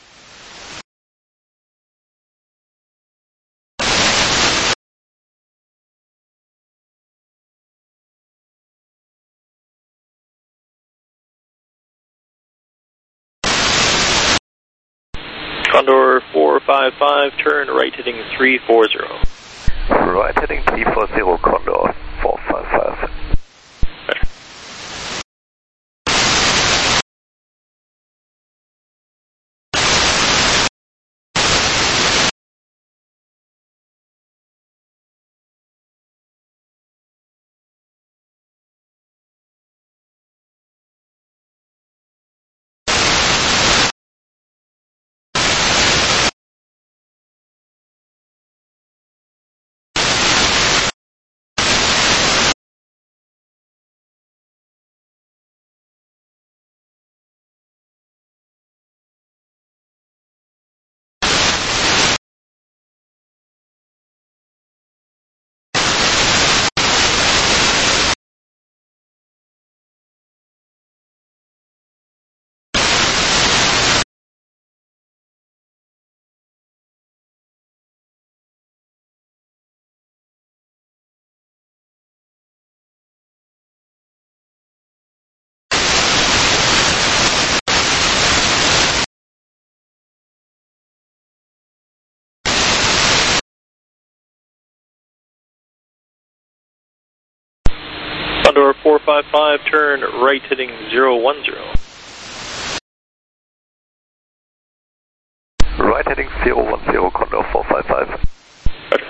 Condor four five five, turn right heading three four zero. Right heading three four zero, Condor four five five. Condor four five five, turn right heading zero one zero. Right heading zero one zero, Condor four five five. Roger.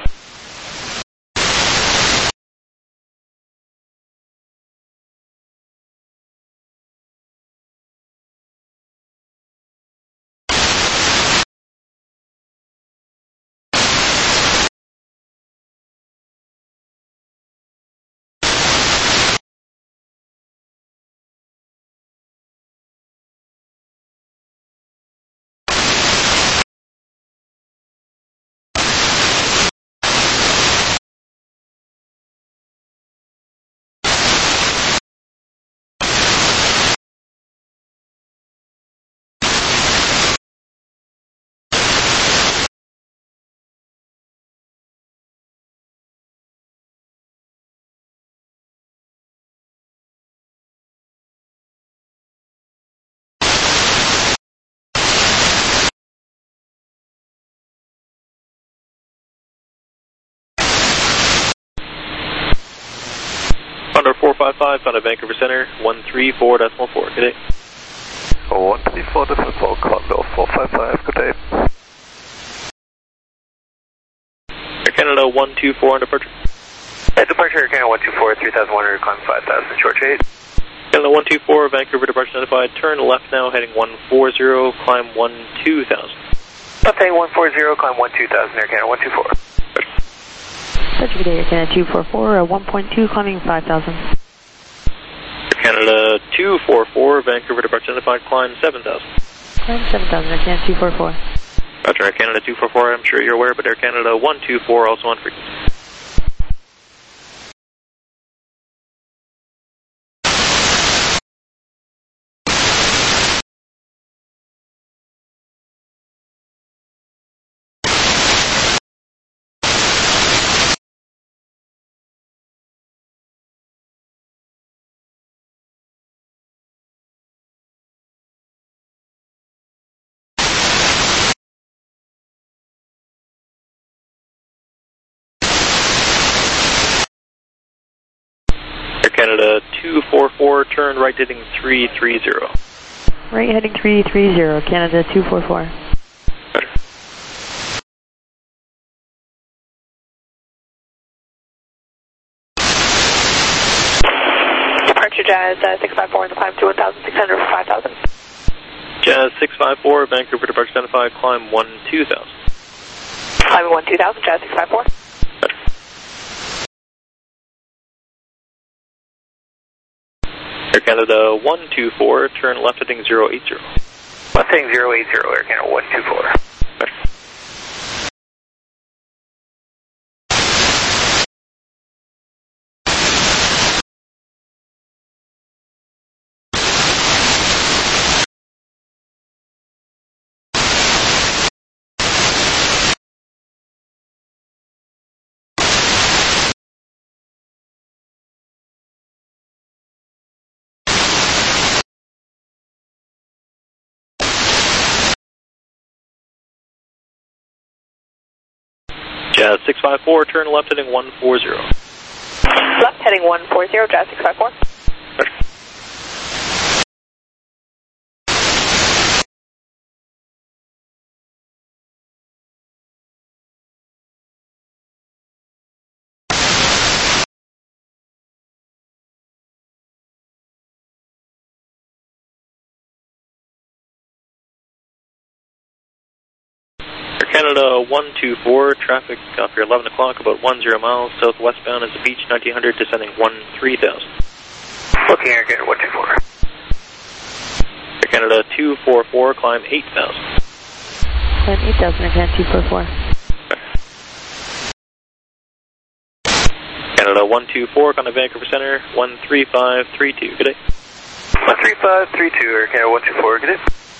Condor four five five, found at Vancouver Center, one three four decimal four. Good day. one three four decimal four, Condor four five five, good day. Air Canada one two four on departure. At departure, Air Canada one two four, three thousand one hundred, climb five thousand, short eight. Canada one two four, Vancouver departure identified, turn left now, heading one four zero, climb one two thousand. Left heading one four zero, climb one two thousand, Air Canada one two four. Departure good day, Air Canada two four four, uh, one point two, climbing five thousand. Air Canada two four four, Vancouver departure identified, climb seven thousand. Climb seven thousand, Air Canada two four four. Roger, Air Canada two four four, I'm sure you're aware, but Air Canada one two four also on frequency. Canada two four four, turn right heading three three zero. Right heading three three zero, Canada two four four. Better. Departure Jazz uh, six five four in the climb to one thousand six hundred for five thousand. Jazz six five four, Vancouver departure identified, climb one two thousand. Climbing one two thousand, Jazz six five four. Better. Air Canada one two four, turn left heading zero eight zero. Left heading zero eight zero, Air Canada one two four. Better. Jazz six five four, turn left heading one four zero. Left heading one four zero, Jazz six five four. Better. Canada one two four, traffic off your eleven o'clock, about one zero miles, southwestbound is the Beach nineteen hundred, descending one three thousand. Looking Air Canada one two four. Air Canada two four four, climb eight thousand. Climb eight thousand, Air Canada two four four. Canada one two four, on to Vancouver Center, one three five three two, good day. one three five three two, Air Canada one two four, good day.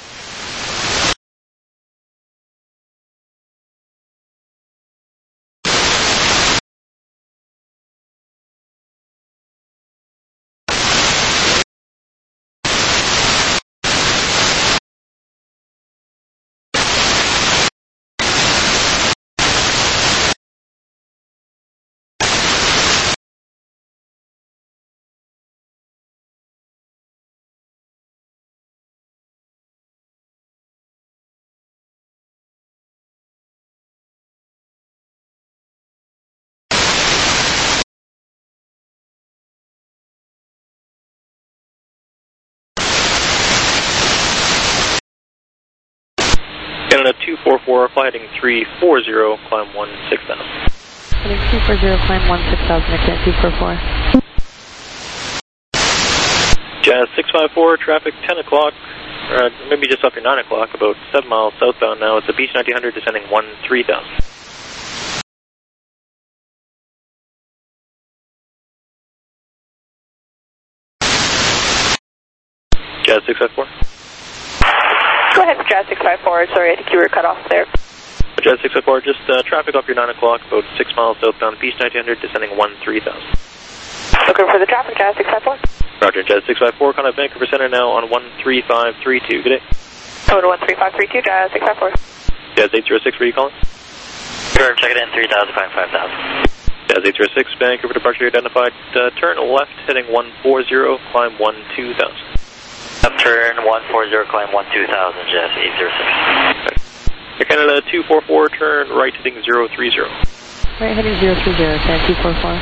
Canada two four four, fly heading three four zero, climb one six thousand. Heading two four zero, climb one six thousand, Air Canada two four four. Jazz six five four, traffic ten o'clock, uh, maybe just off your nine o'clock, about seven miles southbound now. It's the Beach nineteen hundred, descending one three thousand. Jazz six five four. Go ahead, Jazz six five four. Sorry, I think you were cut off there. Jazz six five four, just uh, traffic off your nine o'clock, about six miles southbound, Beach nineteen hundred, descending one three thousand. Looking for the traffic, Jazz six five four. Roger, Jazz six five four, contact Vancouver Center now on one three five three two. Good day. Go to one three five three two, Jazz six five four. Jazz eight zero six, where are you calling? Sure, check it in, three thousand, five thousand. Jazz eight zero six, Vancouver departure identified. Uh, turn left heading one four zero, climb one two thousand. Left turn one four zero, climb one two thousand, Jazz eight zero six. Air Canada two four four, turn right heading zero three zero. Right heading zero three zero, San two four four.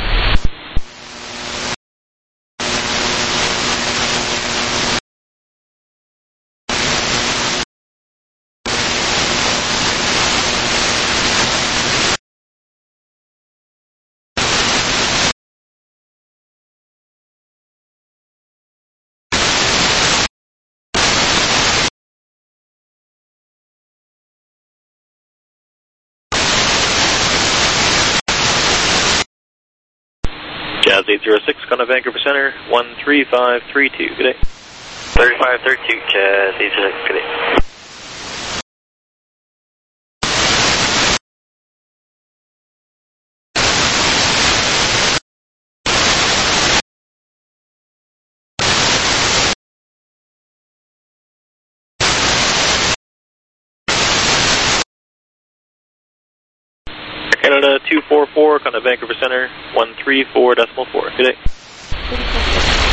Jazz eight zero six, Contact Vancouver Center, one three five three two, good day. thirty-five thirty-two, Jazz eight zero six, good day. Canada two four four, Contact Vancouver Center, one three four decimal four. Good day.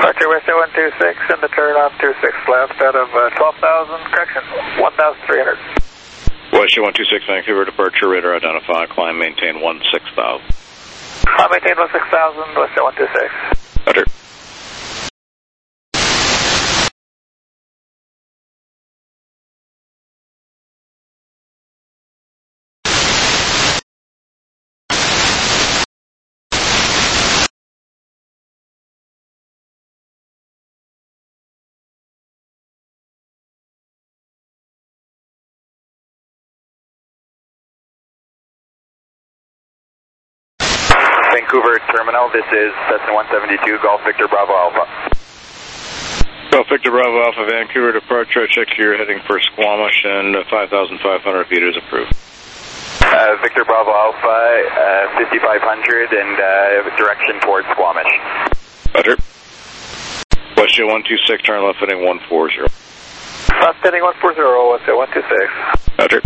Departure West one two six and the turn on two six left out of uh, twelve thousand, correction, one thousand three hundred. West one two six, Vancouver departure, radar identify, climb maintain one six thousand. Climb maintain one six thousand, West one two six. Roger. Vancouver Terminal, this is Cessna one seventy-two, Golf Victor Bravo Alpha. Golf Victor Bravo Alpha, Vancouver departure, I check you're heading for Squamish and five thousand five hundred feet is approved. Uh, Victor Bravo Alpha, uh, fifty-five hundred and uh, direction towards Squamish. Roger. West one two six, turn left heading one four zero. Left heading one four zero, West one two six. Roger.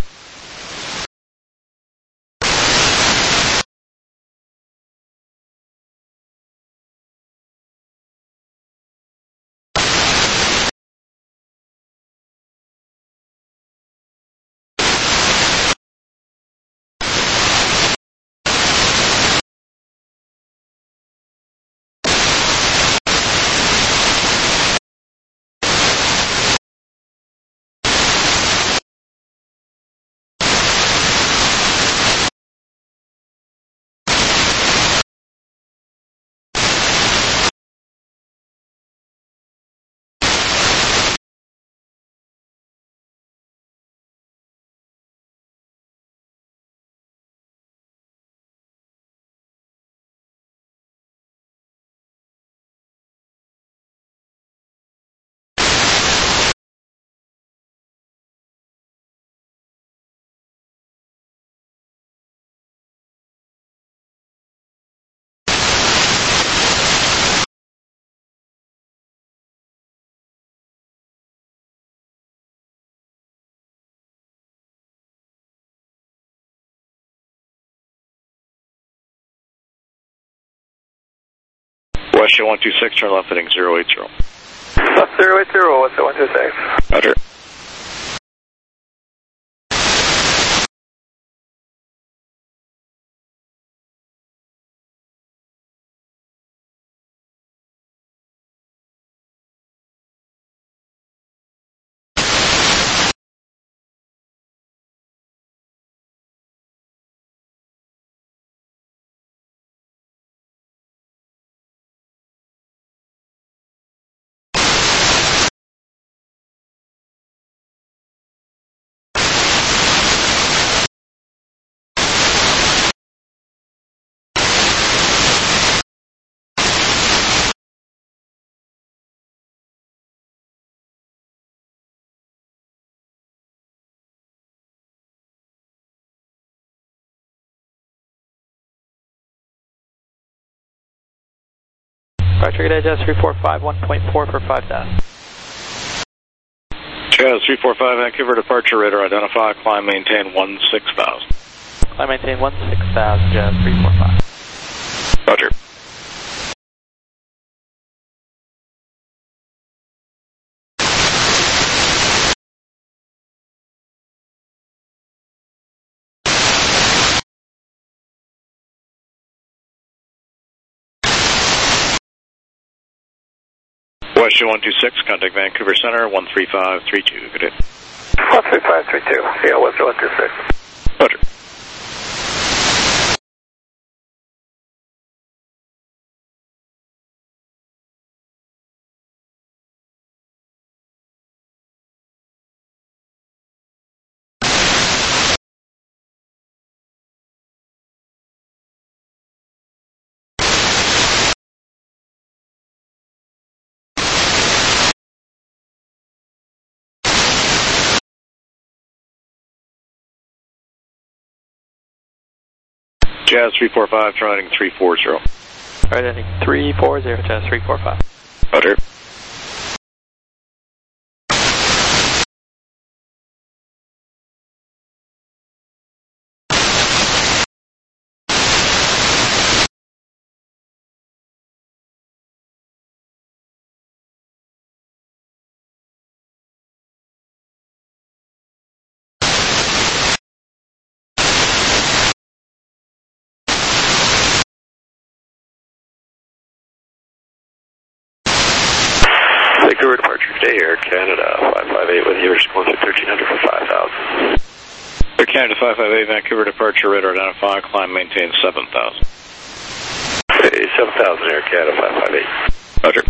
West one two six, turn left heading zero eight zero. Left zero eight zero, West one two six. Roger. Departure today, Jazz three four five, one point four for five thousand. Jazz three four five, Vancouver departure, radar identify, climb maintain one six thousand. Climb maintain one six thousand, Jazz three four five. Roger. West one two six, contact Vancouver Center, one three five three two. Good day. one three five three two, C L West one two six. Roger. Jazz three four five, try heading three four zero. Right heading three four zero, Jazz three four five. Roger. Vancouver departure today, Air Canada five five eight with you, we're just going through thirteen hundred for five thousand. Air Canada five five eight, Vancouver departure, radar identify, climb maintain seven thousand. Okay, seven thousand, Air Canada five five eight. Roger.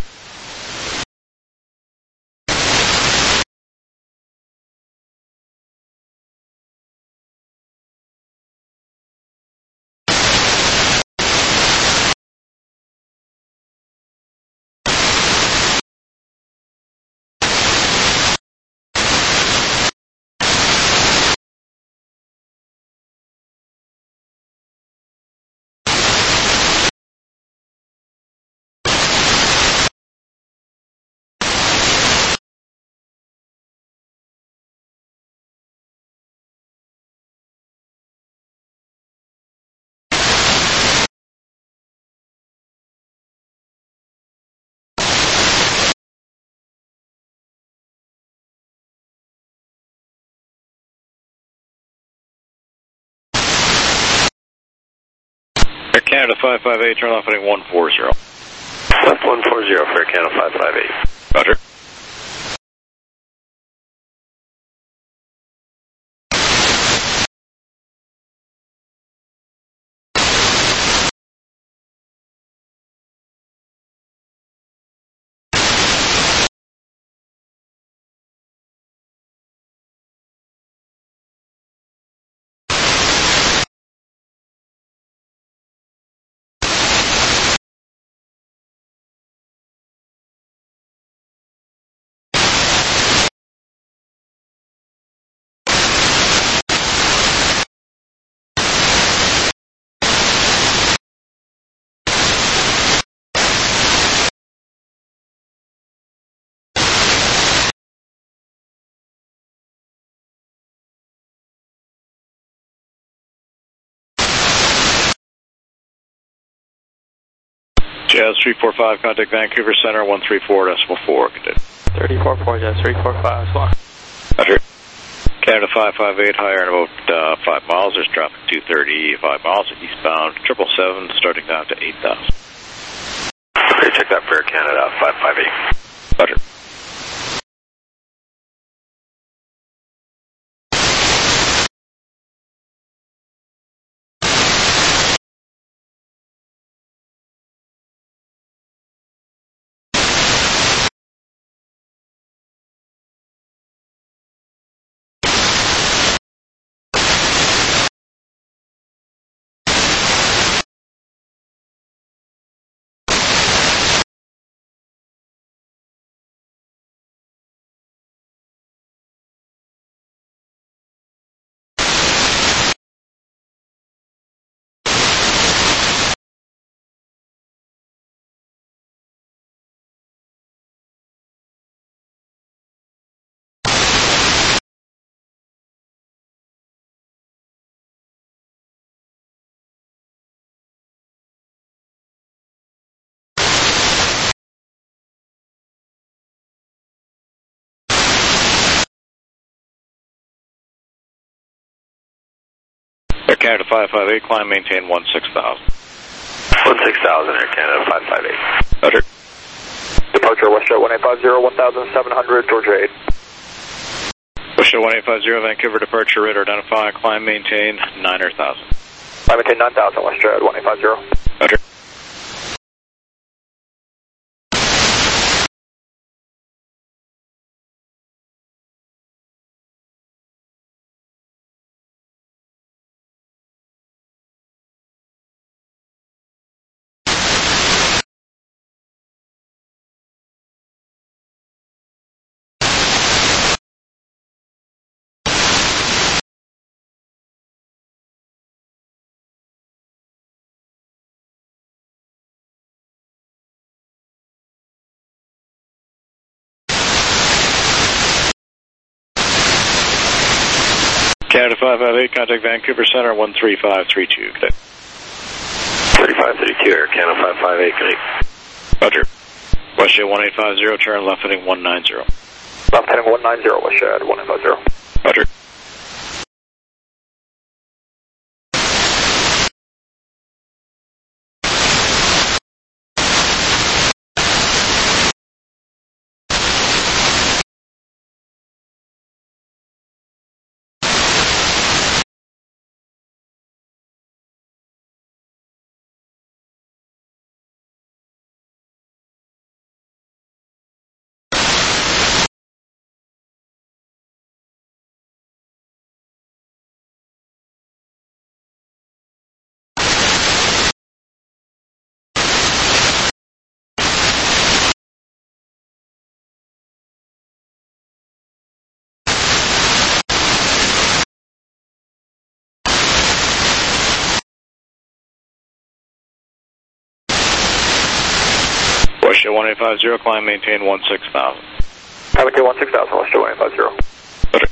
Air Canada five five eight, turn left heading one four zero. Left one four zero for Air Canada five five eight. Roger. Jazz three four five, contact Vancouver Center, one three four decimal four, continue. three four four, Jazz three four five, slow. Roger. Canada five five eight, higher in about uh, five miles, there's traffic two thirty-five miles eastbound, triple seven, starting down to eight thousand. Okay, check that for Air Canada five five eight. Roger. Air Canada five five eight, climb maintain one six thousand. one six thousand, Air Canada five five eight. Roger. Departure WestJet one eight five zero, one thousand seven hundred, Georgia eight. WestJet one eight five zero, Vancouver departure, radar identify, climb maintain nine thousand. Climb maintain nine thousand, WestJet one eight five zero. Roger. Canada five five eight, contact Vancouver Center, one three five three two. thirty-five thirty-two, Air Canada five five eight, connect. Roger. WestJet one eight five zero, turn left heading one nine zero. Left heading one nine zero, WestJet one eight five zero. Roger. Westjet one eight five zero, climb maintain one six thousand. Maintain one six thousand, Westjet one eight five zero. Roger.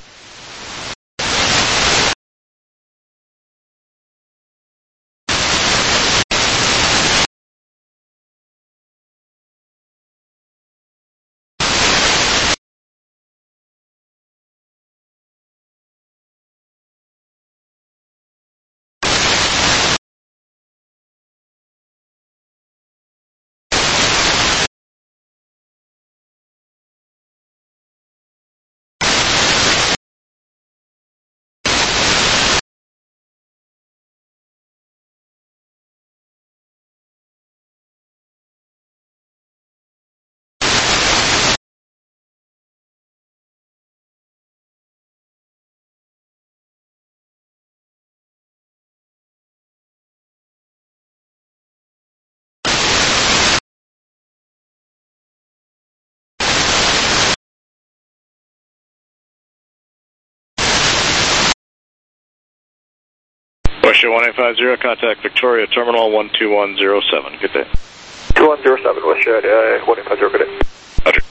Westjet one eight five zero, contact Victoria Terminal one two one zero seven. Good day. two one zero seven, Westjet uh, one eight five zero, good day. Roger.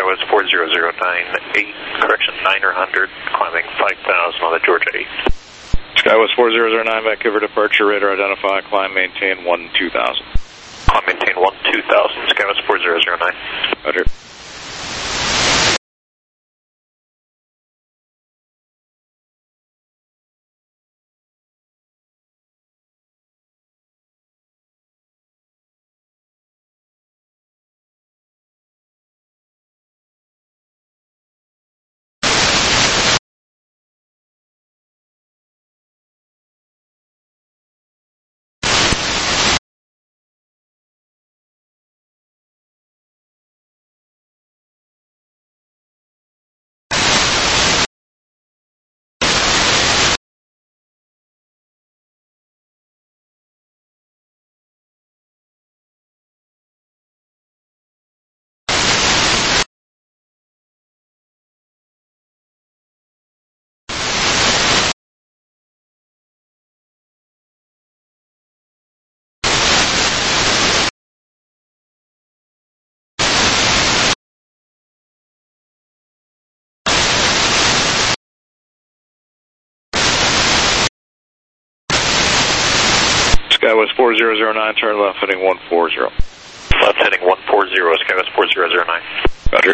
SkyWest four zero zero nine eight, correction niner hundred, climbing five thousand on the Georgia eight. SkyWest four zero zero nine, Vancouver departure, radar identify, climb maintain one two thousand. Climb maintain one two thousand, SkyWest four zero zero nine. Roger. SkyWest four zero zero nine, turn left heading one four zero. Left heading one four zero, SkyWest four zero zero nine. Roger.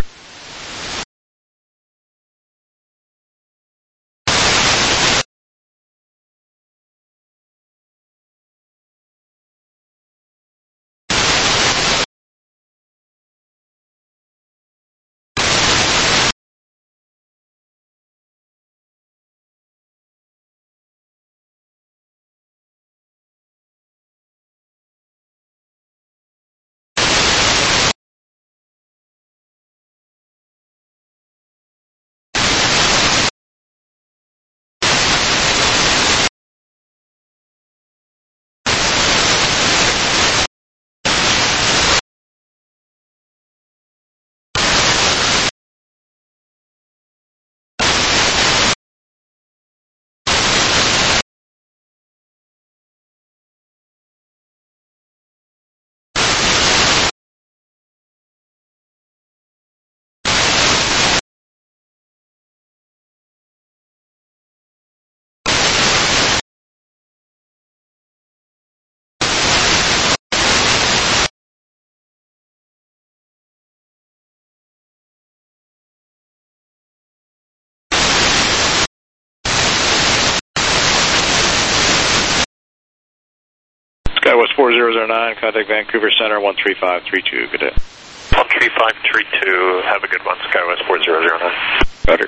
SkyWest four zero zero nine, contact Vancouver Center one three five three two. Good day. one three five three two, have a good one, SkyWest four zero zero nine. Roger.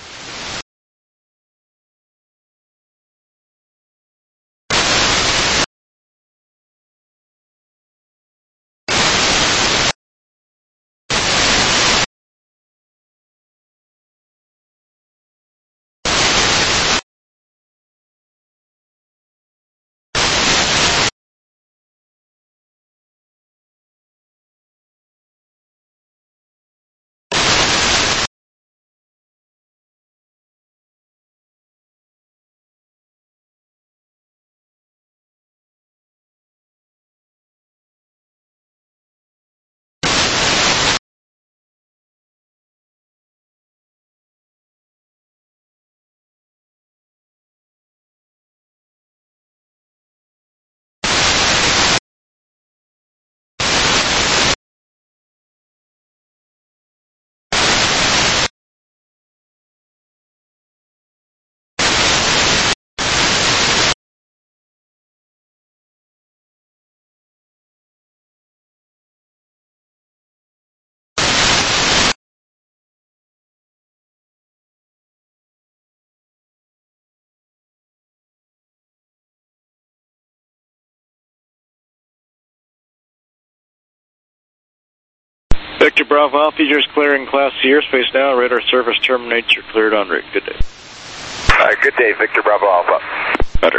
Victor Bravo Alpha, you're just clearing Class C airspace now. Radar service terminates. You're cleared en route. Good day. Uh, good day, Victor Bravo Alpha. Better.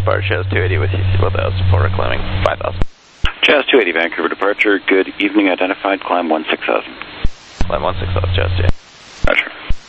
departure, Jazz two eighty with you, seatbelt out, support climbing five thousand. Jazz two eighty, Vancouver departure, good evening, identified, climb one six thousand. Climb one six thousand, Jazz two eighty. Roger.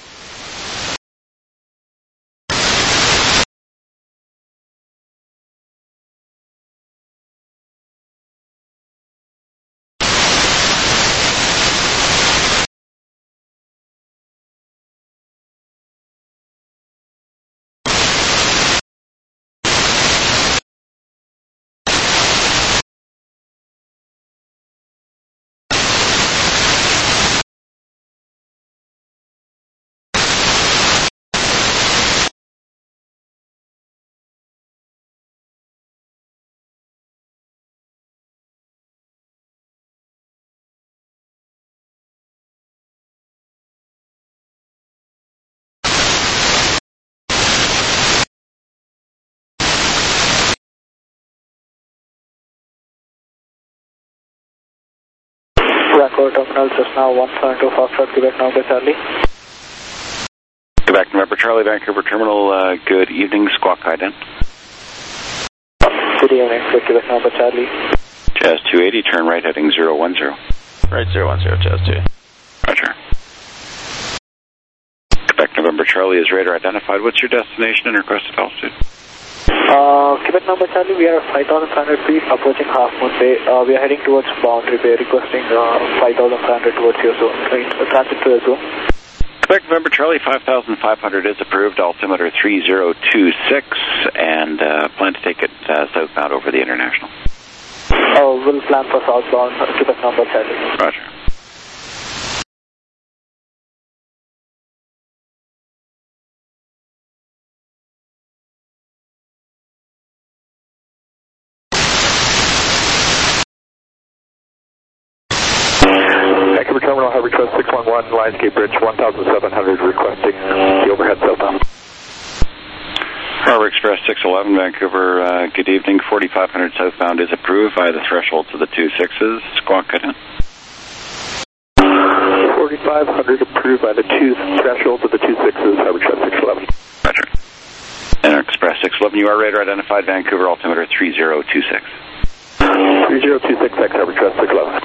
Vancouver Terminal, just now one seven two Foxtrot, Quebec November Charlie. Quebec November Charlie, Vancouver Terminal, uh, good evening, squawk ident. Good evening, Quebec November Charlie. Jazz two eighty, turn right heading zero one zero. Right zero one zero, Jazz two. Roger. Quebec November Charlie is radar identified. What's your destination and requested altitude? Uh, Quebec November Charlie, we are at five thousand five hundred feet, approaching Half Moon Bay. Uh, we are heading towards Boundary Bay, requesting uh, five thousand five hundred towards your zone, right, uh, transit to your zone. Quebec November Charlie, five thousand five hundred is approved, altimeter three zero two six, and uh, plan to take it uh, southbound over the international. Oh, we'll plan for southbound, uh, Quebec November Charlie. Roger. Vancouver Terminal, Harbor Trust six one one, Lionsgate Bridge one thousand seven hundred, requesting the overhead southbound. Harbor Express six eleven, Vancouver, uh, good evening, forty-five hundred southbound is approved by the threshold to the two sixes, squawk ident. forty-five hundred approved by the two threshold to the two sixes, Harbor Trust six eleven. Roger. And Express six eleven, you are radar identified, Vancouver, altimeter three zero two six. three zero two six X, Harbor Trust six eleven.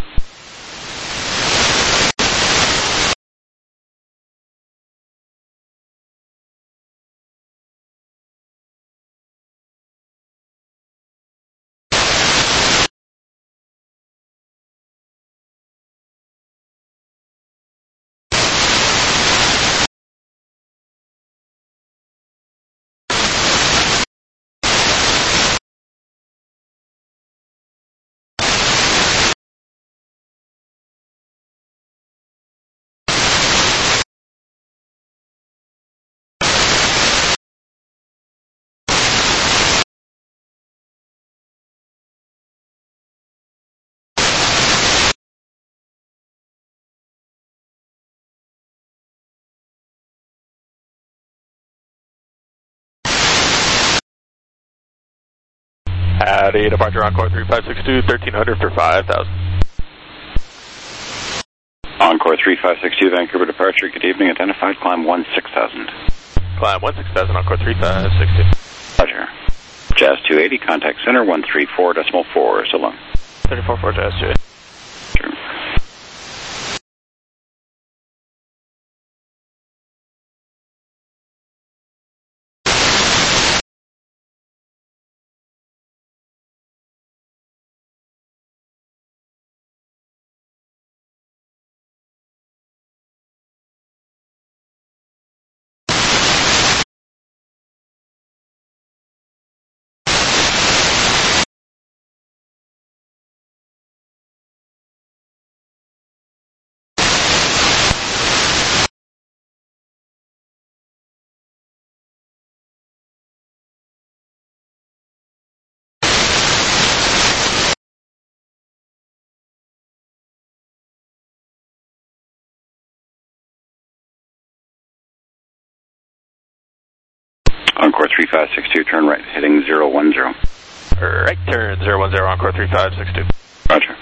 Howdy, departure Encore three five six two, thirteen hundred for five thousand. Encore three five six two, Vancouver departure, good evening, identified, climb one six thousand. Climb one six thousand, Encore three five six two. Roger. Jazz two eighty, contact center, one three four decimal four, so long. thirty-four four Jazz two eighty. Encore three five six two, turn right, heading zero one zero. Right turn, zero one zero, Encore three five six two. Roger.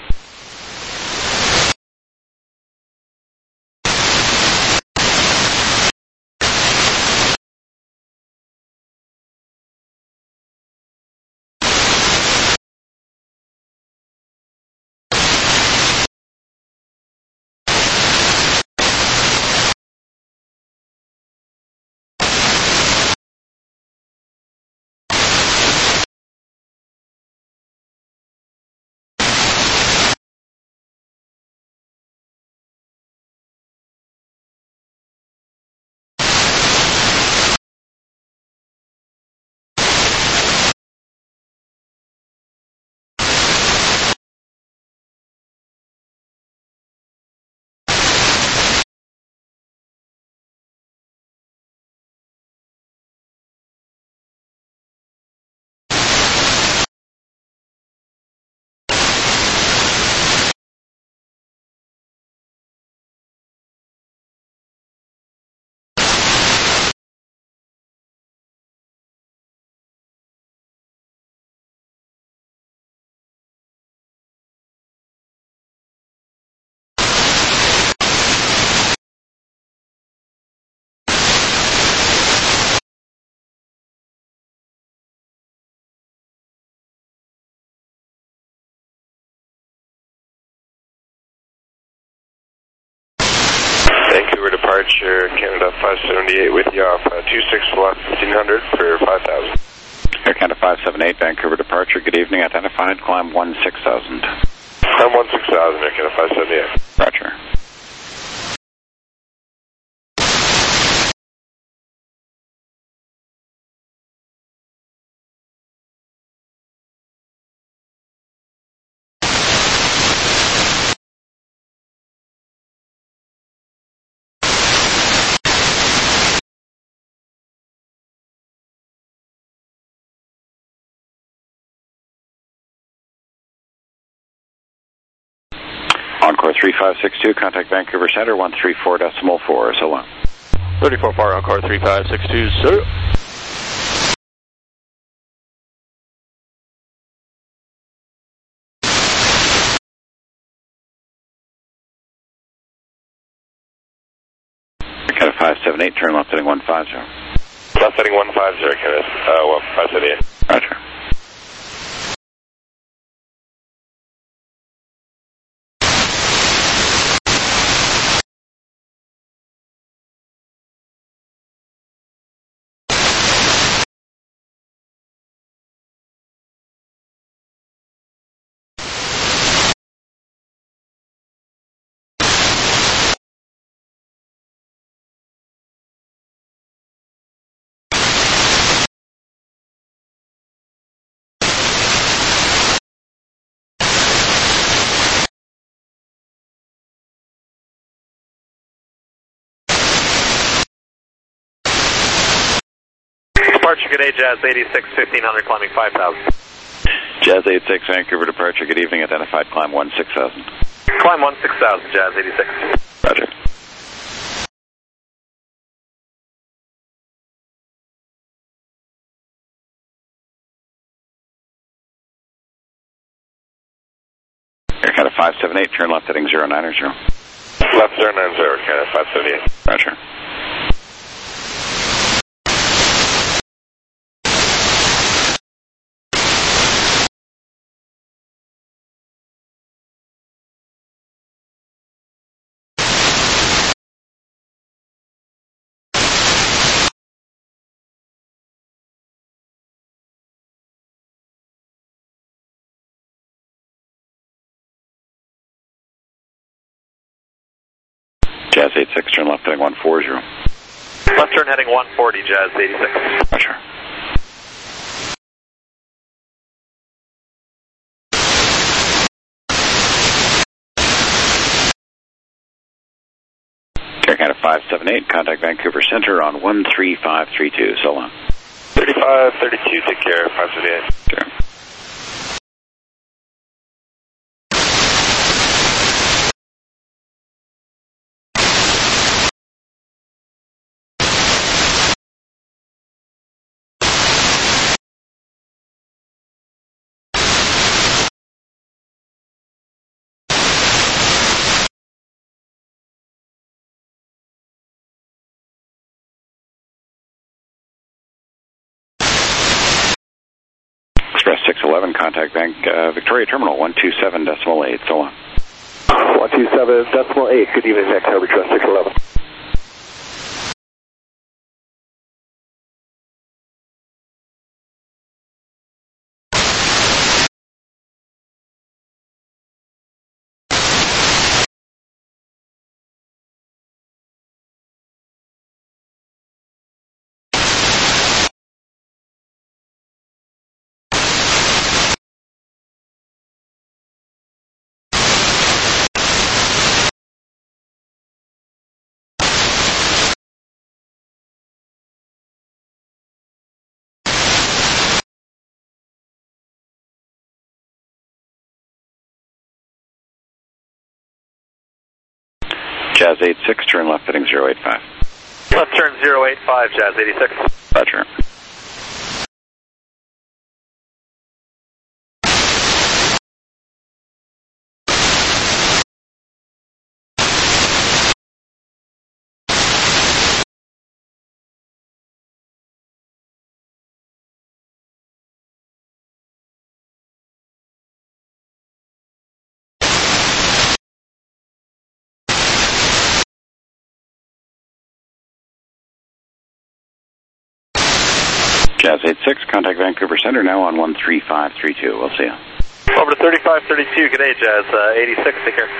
departure, Canada five seventy-eight with you off uh, two six left fifteen hundred for five thousand. Air Canada five seventy-eight, Vancouver departure, good evening, identified, climb one six thousand. Climb one six thousand, Air Canada five seventy-eight. Roger. Encore three five six two, contact Vancouver Center, one three four decimal four, so long. thirty-four far, Encore three five six two, sir. Canada five seventy-eight, turn left heading one five zero. Left heading one five zero, Canada uh, well, five seventy-eight. Roger. Departure, good day, Jazz eighty-six, fifteen hundred, climbing five thousand. Jazz eighty-six, Vancouver departure, good evening, identified, climb one six thousand. Climb one six thousand, Jazz eighty-six. Roger. Air Canada five seventy-eight, turn left heading zero nine zero. Left zero nine zero, Canada five seventy-eight. Roger. Jazz eighty-six, turn left heading one four zero. Left turn heading one forty, Jazz eighty-six. Roger. Air Canada five seventy-eight, contact Vancouver Center on one three five three two, so long. thirty-five thirty-two, take care, five seventy-eight. Sure. Express six eleven, contact Bank uh, Victoria Terminal one two seven decimal eight, so long. one two seven decimal eight, good evening, Vancouver Express six eleven. Jazz eighty-six, turn left heading zero eight five. Left turn zero eight five, Jazz eighty-six. Roger. Jazz eight six, contact Vancouver Center now on one three five three two. We'll see you. Over to thirty-five thirty-two, good day, Jazz uh, eighty-six, take care.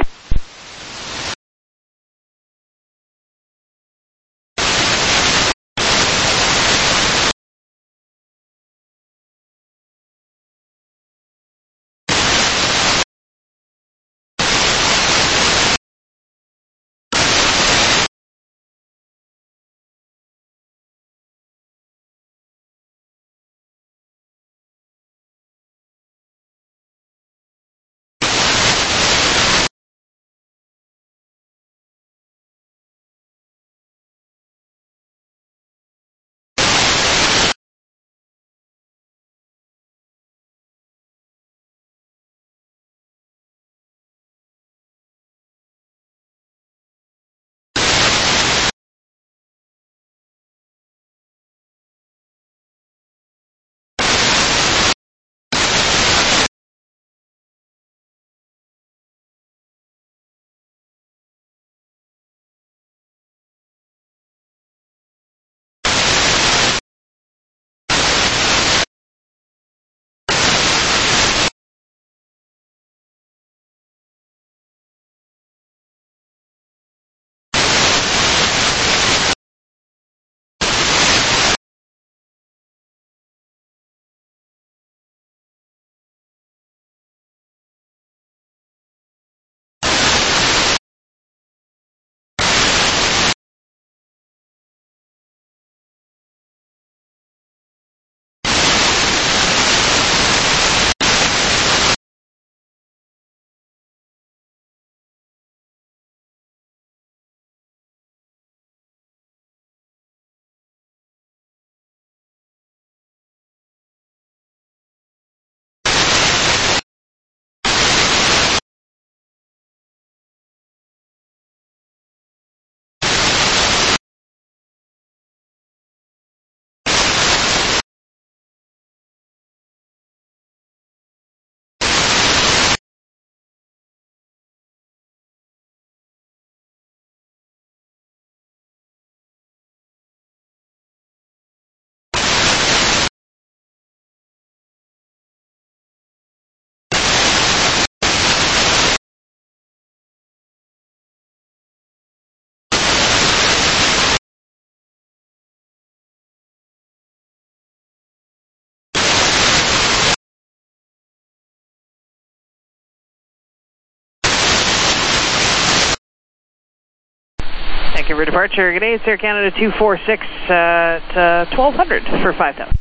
Thank you for departure. Good day, it's Air Canada two four six at uh, twelve hundred for five thousand.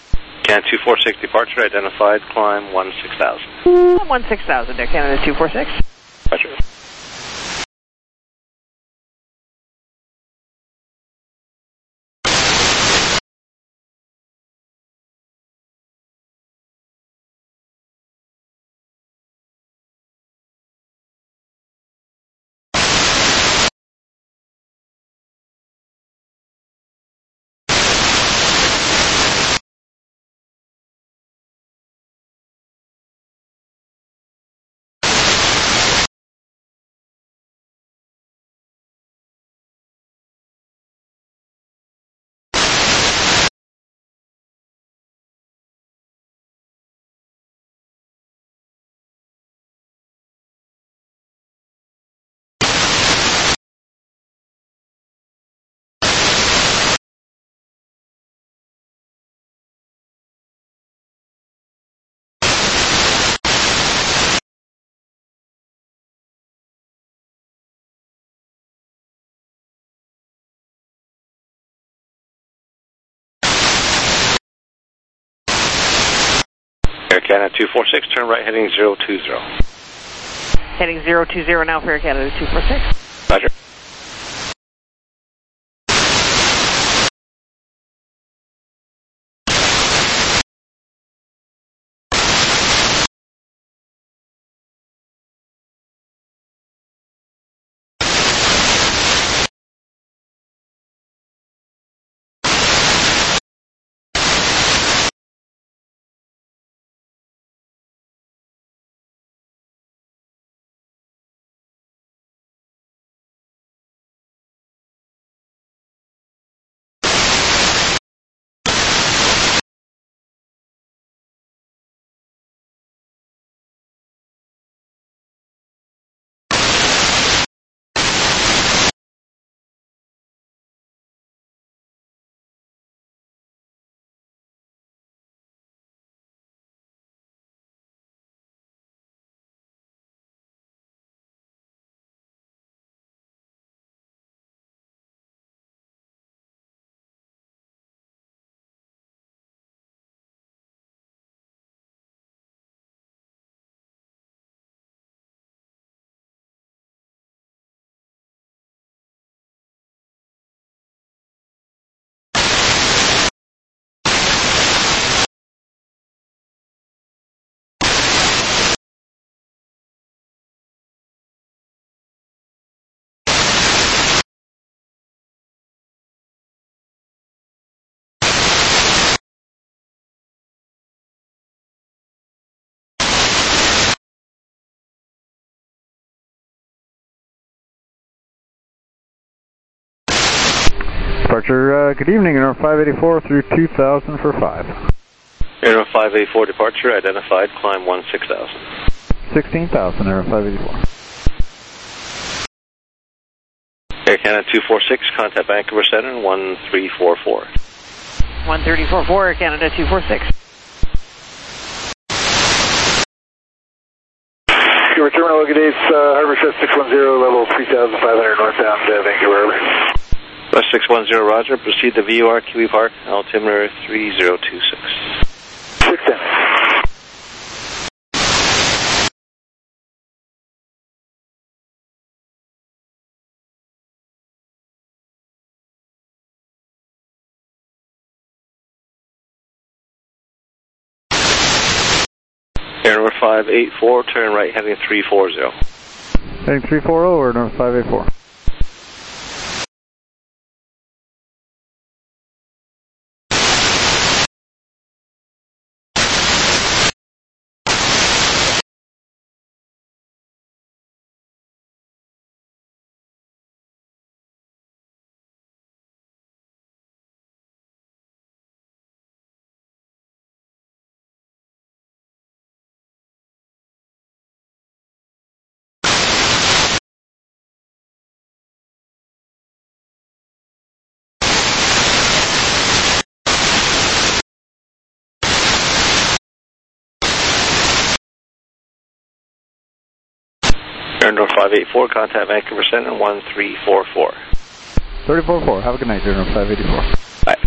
Can two four six departure identified, climb one six thousand. one six thousand, Air Canada two four six. Roger. Air Canada two four six, turn right heading zero two zero. Heading zero two zero now for Air Canada two four six. Roger. Departure, uh, good evening, Air five eighty-four through two thousand for five. Air five eighty-four departure identified, climb one six thousand. sixteen thousand, Air five eighty-four. Air Canada two four six, contact Vancouver Center, one three four four. one three four four, Air Canada two four six. Vancouver Terminal, good days, uh, Harbor Chef six one zero, level three thousand five hundred northbound, uh, Vancouver Harbor. West six one zero, roger. Proceed to V U R, Kiwi Park, altimeter three zero two six. six ten. Air number five eighty-four, turn right heading three forty. Heading three forty or number five eighty-four? Air number five eighty-four, contact Vancouver Center, one three four four. three four four, have a good night, Air number five eighty-four. Bye.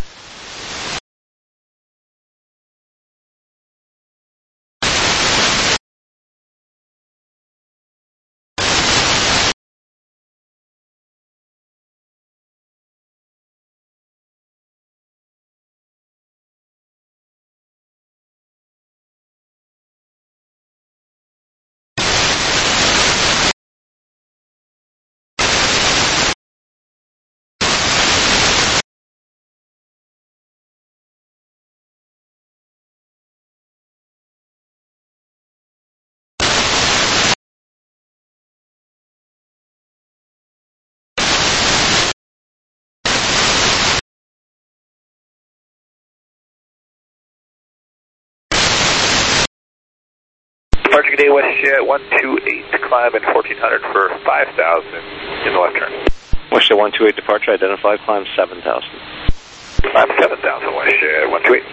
Departure today, WestJet one two eight, climb in fourteen hundred for five thousand in the left turn. WestJet one two eight departure identified, climb seven thousand. Climb seven thousand, WestJet one two eight.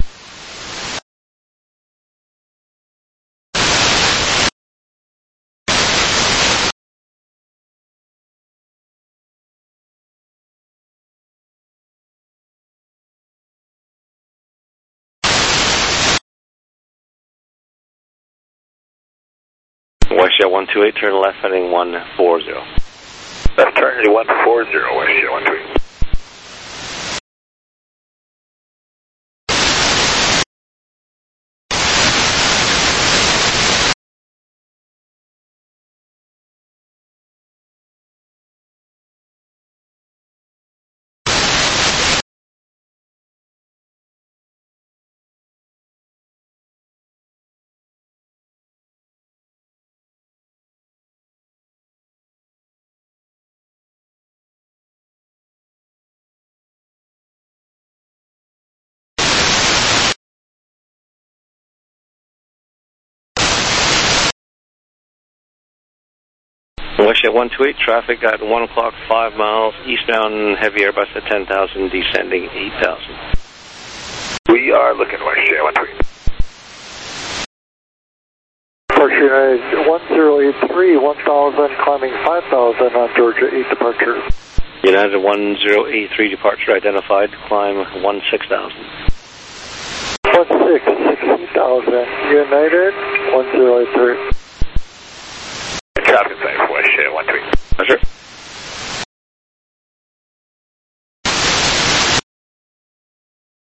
WestJet one two eight, turn left heading one forty. Left turn heading one forty, WestJet one two eight. WestJet one two eight, traffic at one o'clock, five miles, eastbound heavy Airbus at ten thousand, descending eight thousand. We are looking WestJet one two eight. Departure is one zero eight three, one thousand, climbing five thousand on Georgia eight departure. United one zero eight three departure identified, climb one six thousand. one six, sixteen thousand, United one zero eight three. Traffic safe, WestJet one two eight.